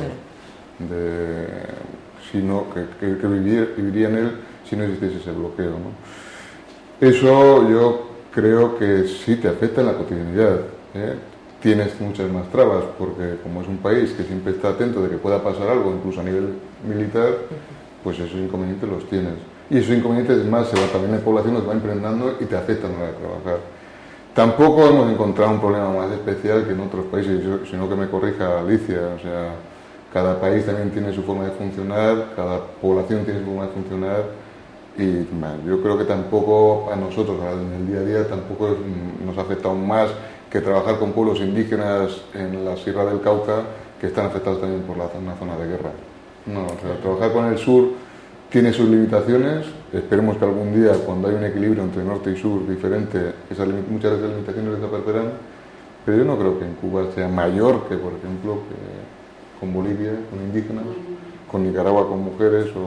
sino que viviría en él si no existiese ese bloqueo, ¿no? Eso yo creo que sí te afecta en la cotidianidad, ¿eh? Tienes muchas más trabas, porque como es un país que siempre está atento de que pueda pasar algo, incluso a nivel militar, pues esos inconvenientes los tienes. Y esos inconvenientes, es más, también la población los va impregnando y te afectan a la hora de trabajar. Tampoco hemos encontrado un problema más especial que en otros países, sino que me corrija Alicia, o sea, cada país también tiene su forma de funcionar, cada población tiene su forma de funcionar y yo creo que tampoco a nosotros en el día a día tampoco nos ha afectado más que trabajar con pueblos indígenas en la Sierra del Cauca que están afectados también por una zona de guerra. No, o sea, trabajar con el sur tiene sus limitaciones, esperemos que algún día, cuando hay un equilibrio entre norte y sur diferente, muchas de esas limitaciones desaparecerán, pero yo no creo que en Cuba sea mayor que, por ejemplo, que con Bolivia, con indígenas, con Nicaragua, con mujeres, o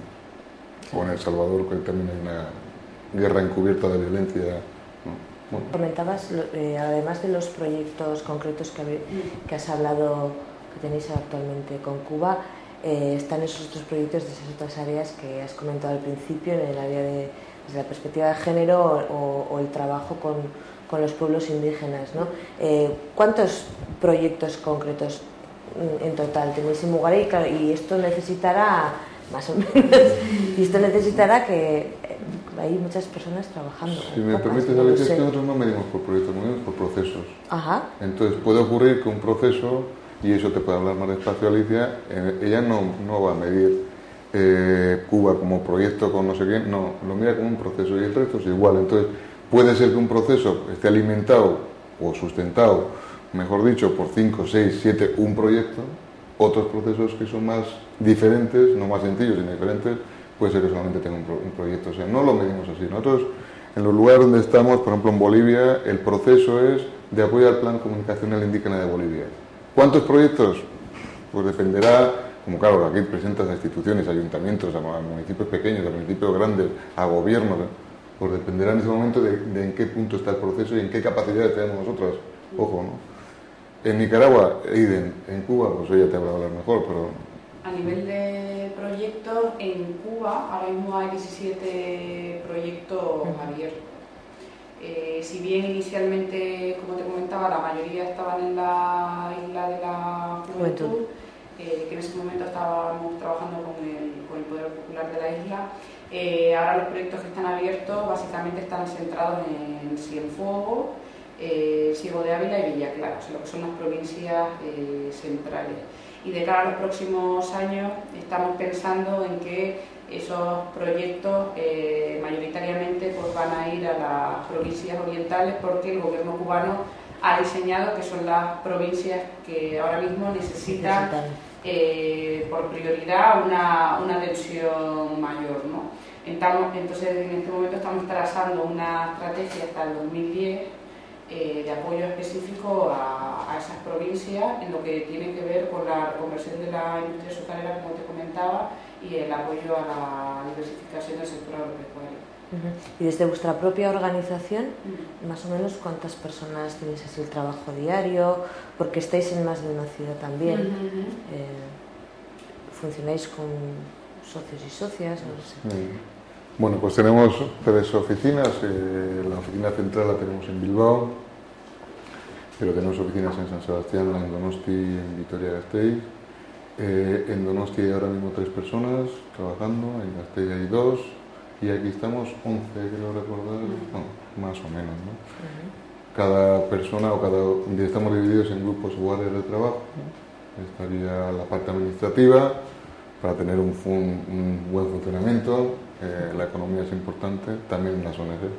con El Salvador, que también hay una guerra encubierta de violencia. ¿No? Bueno. Comentabas, además de los proyectos concretos que has hablado, que tenéis actualmente con Cuba, están esos otros proyectos de esas otras áreas que has comentado al principio, en el área desde la perspectiva de género o el trabajo con los pueblos indígenas, ¿no? ¿Cuántos proyectos concretos en total tenéis en Mugaray? Y esto necesitará, más o menos, y esto necesitará que hay muchas personas trabajando. Si me permites, Alicia, es que nosotros no medimos por proyectos, medimos por procesos. Ajá. Entonces puede ocurrir que un proceso, y eso te puede hablar más despacio Alicia, ella no va a medir Cuba como proyecto con no sé qué, no, lo mira como un proceso y el resto es igual. Entonces puede ser que un proceso esté alimentado o sustentado, mejor dicho, por 5, 6, 7, un proyecto, otros procesos que son más diferentes, no más sencillos, sino diferentes, puede ser que solamente tenga un proyecto. O sea, no lo medimos así. Nosotros, en los lugares donde estamos, por ejemplo en Bolivia, el proceso es de apoyo al Plan Comunicacional Indígena de Bolivia. ¿Cuántos proyectos? Pues dependerá, como claro, aquí presentas a instituciones, a ayuntamientos, a municipios pequeños, a municipios grandes, a gobiernos, pues dependerá en ese momento de en qué punto está el proceso y en qué capacidades tenemos nosotras. Ojo, ¿no? En Nicaragua, Aiden, en Cuba, pues ella te habrá hablar mejor, pero... A nivel de proyectos, en Cuba ahora mismo hay 17 proyectos abiertos. Si bien inicialmente, como te comentaba, la mayoría estaban en la isla de la Juventud, que en ese momento estábamos trabajando con el Poder Popular de la isla, ahora los proyectos que están abiertos básicamente están centrados en Cienfuegos, Ciego de Ávila y Villa Clara, o sea, lo que son las provincias centrales. Y de cara a los próximos años estamos pensando en que esos proyectos mayoritariamente pues, van a ir a las provincias orientales porque el gobierno cubano ha diseñado que son las provincias que ahora mismo necesitan por prioridad una atención mayor, ¿no? Entonces en este momento estamos trazando una estrategia hasta el 2010 de apoyo específico a esas provincias en lo que tiene que ver con la reconversión de la industria azucarera, como te comentaba, y el apoyo a la diversificación del sector agropecuario. Y desde vuestra propia organización, más o menos, ¿cuántas personas tenéis así el trabajo diario? Porque estáis en más de una ciudad también. ¿Funcionáis con socios y socias? No sé. Bueno, pues tenemos 3 oficinas. La oficina central la tenemos en Bilbao, pero tenemos oficinas en San Sebastián, en Donosti y en Vitoria-Gasteiz. En Donosti hay ahora mismo 3 personas trabajando, en Gasteiz hay 2 y aquí estamos 11, creo recordar, más o menos, ¿no? Cada persona estamos divididos en grupos o áreas de trabajo, ¿no? Estaría la parte administrativa para tener un buen funcionamiento. La economía es importante, también en las ONG.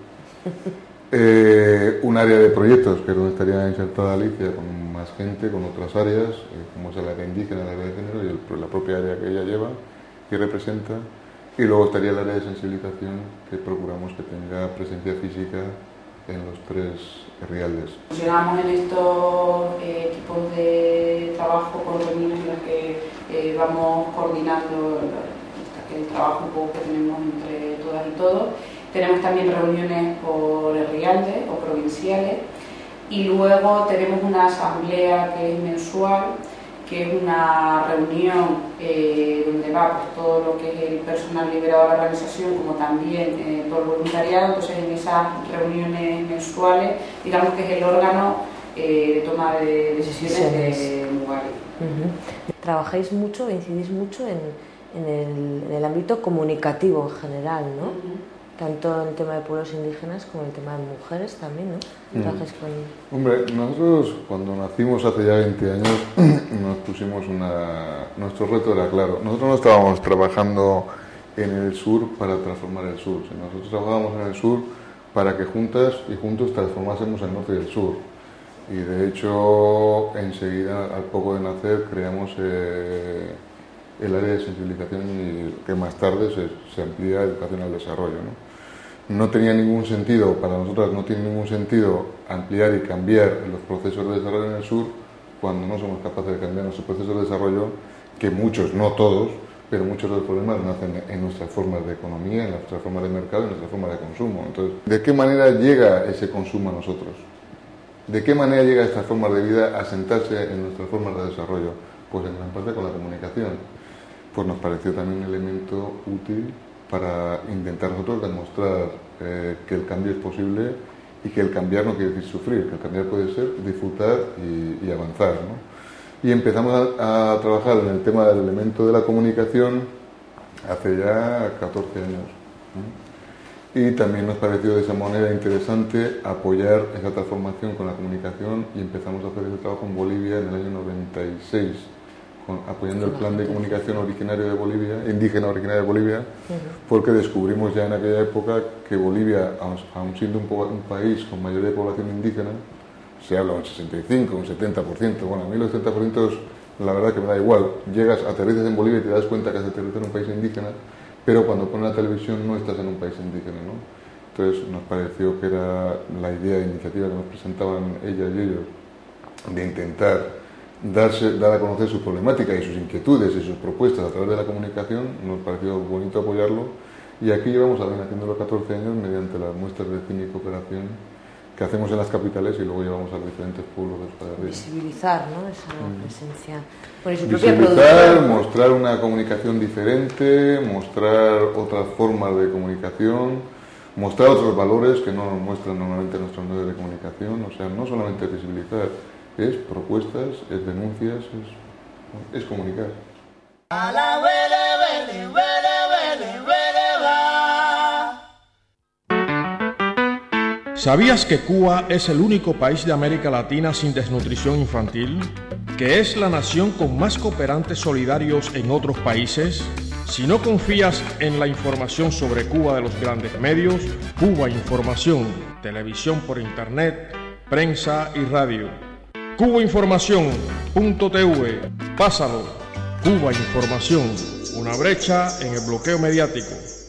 Un área de proyectos, que es donde estaría insertada Alicia, con más gente, con otras áreas, como es el área indígena, el área de género y la propia área que ella lleva y representa. Y luego estaría el área de sensibilización, que procuramos que tenga presencia física en los 3 reales. Funcionamos en estos equipos de trabajo con reuniones en las que vamos coordinando el trabajo un poco que tenemos entre todas y todos. Tenemos también reuniones por Rialde o provinciales y luego tenemos una asamblea que es mensual, que es una reunión donde va pues, todo lo que es el personal liberado de la organización, como también todo el voluntariado. Entonces en esas reuniones mensuales, digamos que es el órgano de toma de decisiones de Mugaray. Trabajáis mucho, incidís mucho en el ámbito comunicativo en general, ¿no? tanto en el tema de pueblos indígenas como en el tema de mujeres también, ¿no? Trabajáis con... Hombre, nosotros cuando nacimos hace ya 20 años nos pusimos nuestro reto era claro. Nosotros no estábamos trabajando en el sur para transformar el sur, sino nosotros trabajábamos en el sur para que juntas y juntos transformásemos el norte y el sur. Y de hecho, enseguida, al poco de nacer, creamos el área de sensibilización y que más tarde se amplía a educación al desarrollo, ¿no? No tenía ningún sentido, para nosotras no tiene ningún sentido ampliar y cambiar los procesos de desarrollo en el sur cuando no somos capaces de cambiar nuestros procesos de desarrollo, que muchos, no todos, pero muchos de los problemas nacen en nuestras formas de economía, en nuestras formas de mercado, en nuestras formas de consumo. Entonces, ¿de qué manera llega ese consumo a nosotros? ¿De qué manera llega esta forma de vida a sentarse en nuestras formas de desarrollo? Pues en gran parte con la comunicación. Pues nos pareció también un elemento útil para intentar nosotros demostrar que el cambio es posible y que el cambiar no quiere decir sufrir, que el cambiar puede ser disfrutar y avanzar, ¿no? Y empezamos a trabajar en el tema del elemento de la comunicación hace ya 14 años, ¿no? Y también nos pareció de esa manera interesante apoyar esa transformación con la comunicación y empezamos a hacer ese trabajo en Bolivia en el año 96, apoyando el plan de comunicación originario de Bolivia, indígena originario de Bolivia, porque descubrimos ya en aquella época que Bolivia, aun siendo un país con mayoría de población indígena, se habla un 65, un 70%, bueno, a mí los 70% la verdad que me da igual, aterrizas en Bolivia y te das cuenta que has aterrizado en un país indígena, pero cuando pones la televisión no estás en un país indígena, ¿no? Entonces nos pareció que era la idea de iniciativa que nos presentaban ellas y ellos, de intentar dar a conocer su problemática y sus inquietudes y sus propuestas a través de la comunicación, nos pareció bonito apoyarlo y aquí llevamos haciéndolo 14 años mediante las muestras de cine y cooperación que hacemos en las capitales y luego llevamos a los diferentes pueblos de Euskal Herria. Visibilizar, ¿no? Esa presencia. Por su visibilizar, mostrar una comunicación diferente, mostrar otras formas de comunicación, mostrar otros valores que no nos muestran normalmente nuestros medios de comunicación, o sea, no solamente visibilizar, es propuestas, es denuncias, es comunicar. ¿Sabías que Cuba es el único país de América Latina sin desnutrición infantil? ¿Que es la nación con más cooperantes solidarios en otros países? Si no confías en la información sobre Cuba de los grandes medios, Cuba Información, televisión por internet, prensa y radio. cubainformación.tv, pásalo. Cuba Información, una brecha en el bloqueo mediático.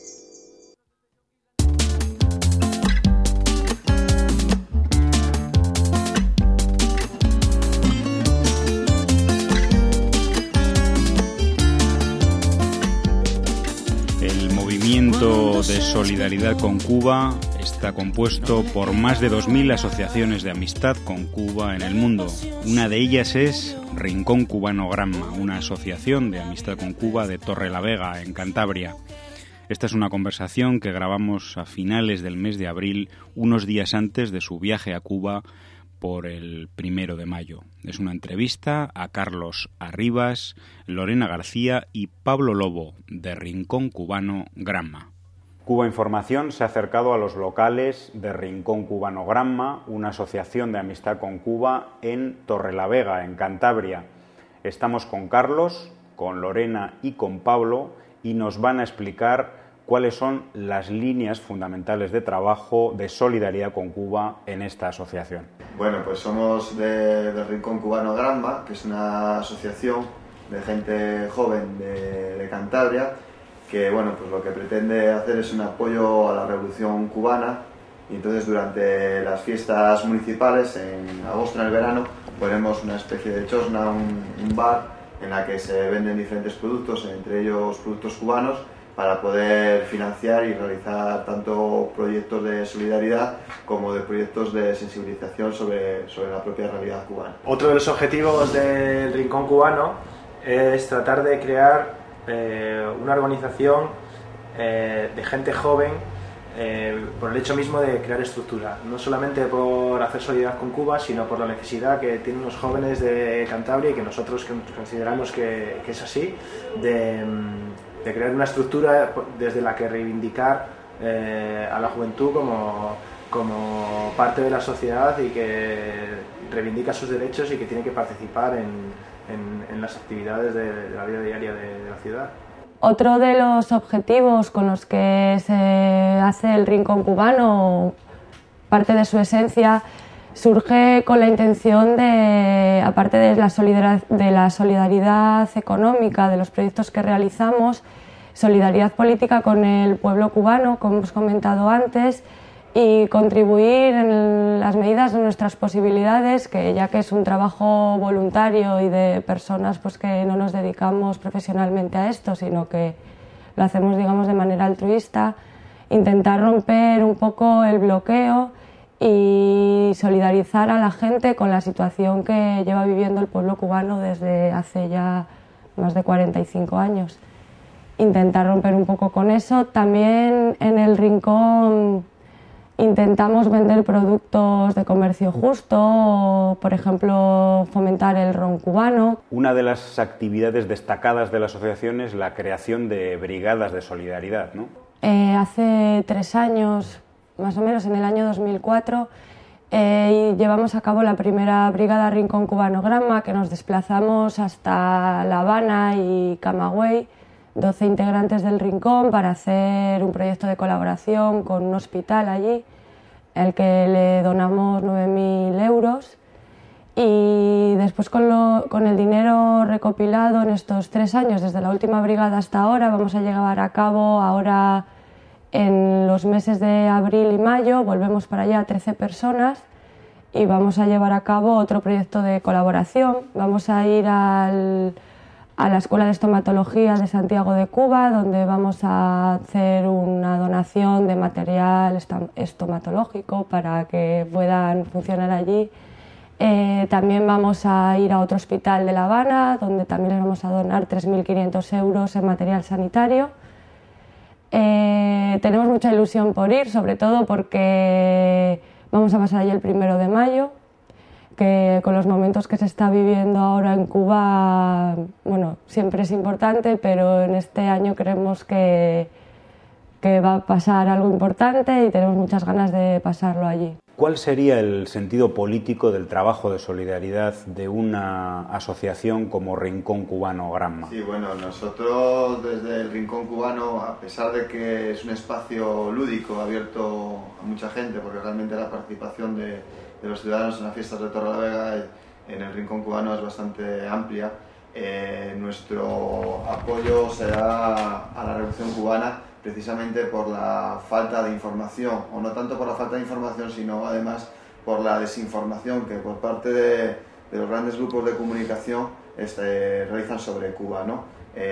El movimiento de solidaridad con Cuba está compuesto por más de 2.000 asociaciones de amistad con Cuba en el mundo. Una de ellas es Rincón Cubano Granma, una asociación de amistad con Cuba de Torrelavega, en Cantabria. Esta es una conversación que grabamos a finales del mes de abril, unos días antes de su viaje a Cuba por el 1 de mayo. Es una entrevista a Carlos Arribas, Lorena García y Pablo Lobo, de Rincón Cubano Granma. Cuba Información se ha acercado a los locales de Rincón Cubano Granma, una asociación de amistad con Cuba en Torrelavega, en Cantabria. Estamos con Carlos, con Lorena y con Pablo y nos van a explicar cuáles son las líneas fundamentales de trabajo de solidaridad con Cuba en esta asociación. Bueno, pues somos de Rincón Cubano Granma, que es una asociación de gente joven de Cantabria, que bueno, pues lo que pretende hacer es un apoyo a la revolución cubana, y entonces durante las fiestas municipales, en agosto, en el verano, ponemos una especie de chosna, un bar en la que se venden diferentes productos, entre ellos productos cubanos, para poder financiar y realizar tanto proyectos de solidaridad como de proyectos de sensibilización sobre la propia realidad cubana. Otro de los objetivos del Rincón Cubano es tratar de crear una organización de gente joven por el hecho mismo de crear estructura, no solamente por hacer solidaridad con Cuba, sino por la necesidad que tienen los jóvenes de Cantabria y que nosotros consideramos que es así, de crear una estructura desde la que reivindicar a la juventud como parte de la sociedad y que reivindica sus derechos y que tiene que participar en las actividades de la vida diaria de la ciudad. Otro de los objetivos con los que se hace el Rincón Cubano, parte de su esencia, surge con la intención de, aparte de la solidaridad económica de los proyectos que realizamos, solidaridad política con el pueblo cubano, como hemos comentado antes, y contribuir en las medidas de nuestras posibilidades, que ya que es un trabajo voluntario y de personas pues, que no nos dedicamos profesionalmente a esto, sino que lo hacemos digamos, de manera altruista, intentar romper un poco el bloqueo y solidarizar a la gente con la situación que lleva viviendo el pueblo cubano desde hace ya más de 45 años. Intentar romper un poco con eso. También en el Rincón intentamos vender productos de comercio justo, o, por ejemplo, fomentar el ron cubano. Una de las actividades destacadas de la asociación es la creación de brigadas de solidaridad, ¿no? Hace 3 años, más o menos en el año 2004, llevamos a cabo la primera brigada Rincón Cubano Granma, que nos desplazamos hasta La Habana y Camagüey, 12 integrantes del Rincón, para hacer un proyecto de colaboración con un hospital allí, al que le donamos 9.000 euros. Y después con el dinero recopilado en estos 3 años, desde la última brigada hasta ahora, vamos a llevar a cabo ahora en los meses de abril y mayo, volvemos para allá 13 personas y vamos a llevar a cabo otro proyecto de colaboración. Vamos a ir a la Escuela de Estomatología de Santiago de Cuba, donde vamos a hacer una donación de material estomatológico para que puedan funcionar allí. También vamos a ir a otro hospital de La Habana, donde también les vamos a donar 3.500 euros en material sanitario. Tenemos mucha ilusión por ir, sobre todo porque vamos a pasar allí el 1 de mayo, que con los momentos que se está viviendo ahora en Cuba, bueno, siempre es importante, pero en este año creemos que va a pasar algo importante y tenemos muchas ganas de pasarlo allí. ¿Cuál sería el sentido político del trabajo de solidaridad de una asociación como Rincón Cubano Granma? Sí, bueno, nosotros desde el Rincón Cubano, a pesar de que es un espacio lúdico abierto a mucha gente, porque realmente la participación de los ciudadanos en las fiestas de Torrelavega en el Rincón Cubano es bastante amplia, nuestro apoyo se da a la Revolución Cubana precisamente por la falta de información, o no tanto por la falta de información, sino además por la desinformación que por parte de los grandes grupos de comunicación realizan sobre Cuba, ¿no?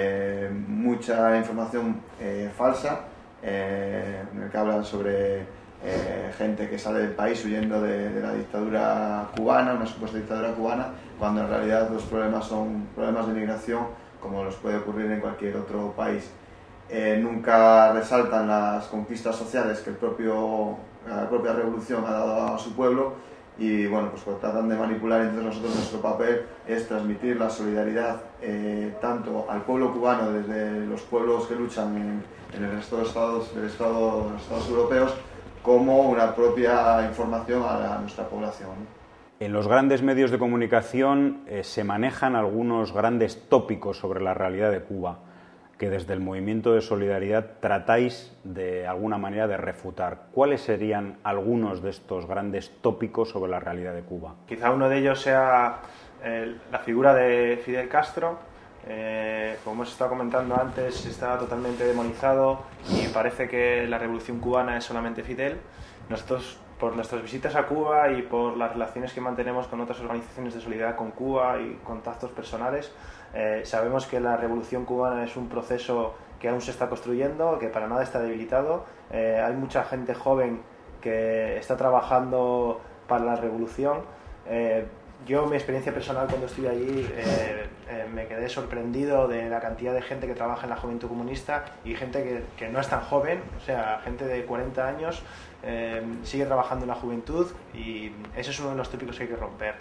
Mucha información falsa, en el que hablan sobre gente que sale del país huyendo de la dictadura cubana, una supuesta dictadura cubana, cuando en realidad los problemas son problemas de migración, como los puede ocurrir en cualquier otro país. Nunca resaltan las conquistas sociales que la propia revolución ha dado a su pueblo y bueno, pues tratan de manipular. Entonces nosotros, nuestro papel es transmitir la solidaridad tanto al pueblo cubano desde los pueblos que luchan en el resto de los estados europeos, como una propia información a nuestra población. En los grandes medios de comunicación se manejan algunos grandes tópicos sobre la realidad de Cuba, que desde el movimiento de solidaridad tratáis de alguna manera de refutar. ¿Cuáles serían algunos de estos grandes tópicos sobre la realidad de Cuba? Quizá uno de ellos sea la figura de Fidel Castro. Como hemos estado comentando antes, está totalmente demonizado y parece que la revolución cubana es solamente Fidel. Nosotros, por nuestras visitas a Cuba y por las relaciones que mantenemos con otras organizaciones de solidaridad con Cuba y contactos personales, sabemos que la revolución cubana es un proceso que aún se está construyendo, que para nada está debilitado. Hay mucha gente joven que está trabajando para la revolución. Yo, mi experiencia personal cuando estuve allí, me quedé sorprendido de la cantidad de gente que trabaja en la Juventud Comunista y gente que no es tan joven, o sea, gente de 40 años sigue trabajando en la juventud, y ese es uno de los tópicos que hay que romper.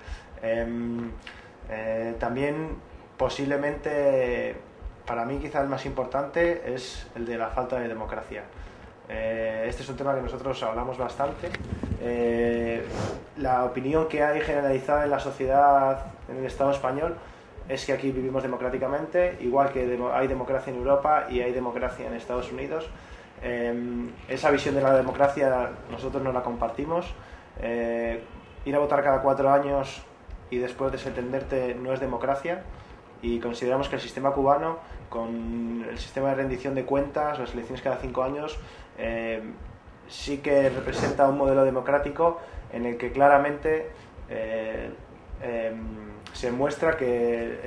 También, posiblemente, para mí quizá el más importante es el de la falta de democracia. Este es un tema que nosotros hablamos bastante. La opinión que hay generalizada en la sociedad, en el Estado español, es que aquí vivimos democráticamente, igual que hay democracia en Europa y hay democracia en Estados Unidos. Esa visión de la democracia nosotros no la compartimos. Ir a votar cada 4 años y después desentenderte no es democracia, y consideramos que el sistema cubano, con el sistema de rendición de cuentas, las elecciones cada 5 años, sí que representa un modelo democrático en el que claramente se muestra que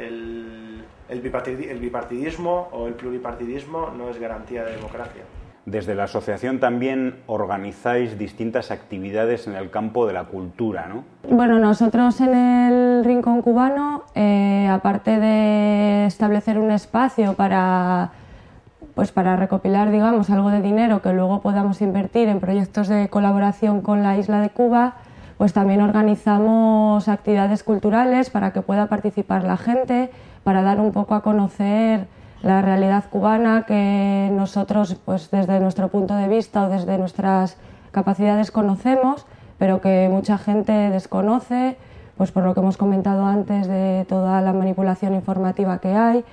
el bipartidismo o el pluripartidismo no es garantía de democracia. Desde la asociación también organizáis distintas actividades en el campo de la cultura, ¿no? Bueno, nosotros en el Rincón Cubano, aparte de establecer un espacio para recopilar, digamos, algo de dinero que luego podamos invertir en proyectos de colaboración con la isla de Cuba, pues también organizamos actividades culturales para que pueda participar la gente, para dar un poco a conocer la realidad cubana que nosotros, pues desde nuestro punto de vista o desde nuestras capacidades conocemos, pero que mucha gente desconoce, pues por lo que hemos comentado antes de toda la manipulación informativa que hay.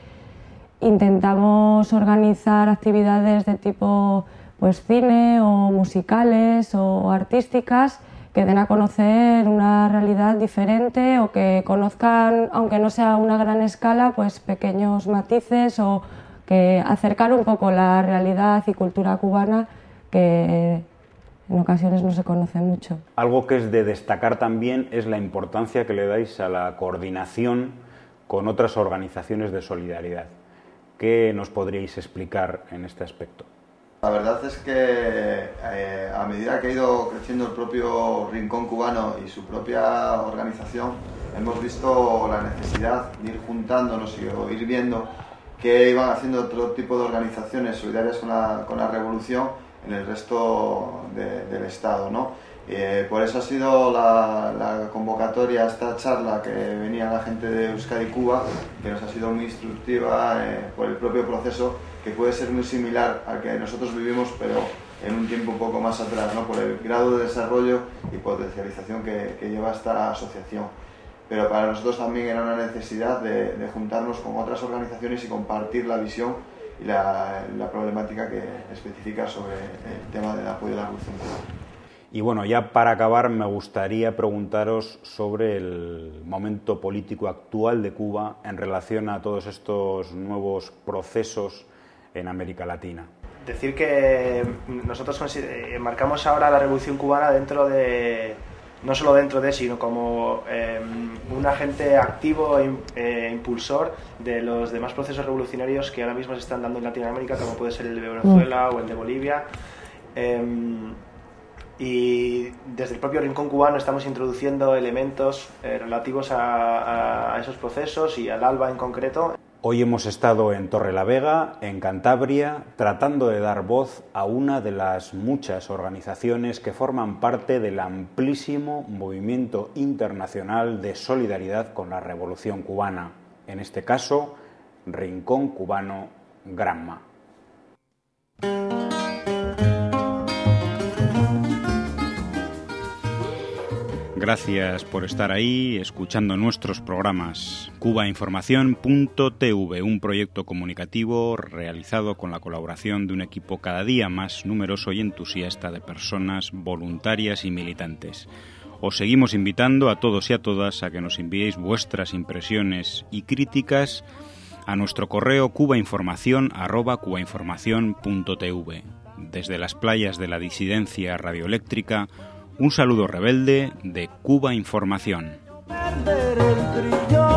Intentamos organizar actividades de tipo pues cine o musicales o artísticas que den a conocer una realidad diferente o que conozcan, aunque no sea a una gran escala, pues pequeños matices, o que acercar un poco la realidad y cultura cubana que en ocasiones no se conoce mucho. Algo que es de destacar también es la importancia que le dais a la coordinación con otras organizaciones de solidaridad. ¿Qué nos podríais explicar en este aspecto? La verdad es que a medida que ha ido creciendo el propio Rincón Cubano y su propia organización, hemos visto la necesidad de ir juntándonos y ir viendo qué iban haciendo otro tipo de organizaciones solidarias con la revolución en el resto del Estado, ¿no? Por eso ha sido la convocatoria a esta charla, que venía la gente de Euskadi Cuba, que nos ha sido muy instructiva por el propio proceso, que puede ser muy similar al que nosotros vivimos, pero en un tiempo un poco más atrás, ¿no? Por el grado de desarrollo y potencialización que lleva esta asociación. Pero para nosotros también era una necesidad de juntarnos con otras organizaciones y compartir la visión y la problemática que especifica sobre el tema del apoyo a la revolución cubana. Y bueno, ya para acabar me gustaría preguntaros sobre el momento político actual de Cuba en relación a todos estos nuevos procesos en América Latina. Decir que nosotros marcamos ahora la revolución cubana dentro de, no solo dentro de, sino como un agente activo e impulsor de los demás procesos revolucionarios que ahora mismo se están dando en Latinoamérica, como puede ser el de Venezuela o el de Bolivia. Y desde el propio Rincón Cubano estamos introduciendo elementos relativos a esos procesos y al ALBA en concreto. Hoy hemos estado en Torrelavega, en Cantabria, tratando de dar voz a una de las muchas organizaciones que forman parte del amplísimo movimiento internacional de solidaridad con la Revolución Cubana, en este caso, Rincón Cubano Granma. Gracias por estar ahí, escuchando nuestros programas. cubainformación.tv, un proyecto comunicativo realizado con la colaboración de un equipo cada día más numeroso y entusiasta de personas voluntarias y militantes. Os seguimos invitando a todos y a todas a que nos enviéis vuestras impresiones y críticas a nuestro correo cubainformacion@cubainformacion.tv. Desde las playas de la disidencia radioeléctrica, un saludo rebelde de Cuba Información. Perder el brillo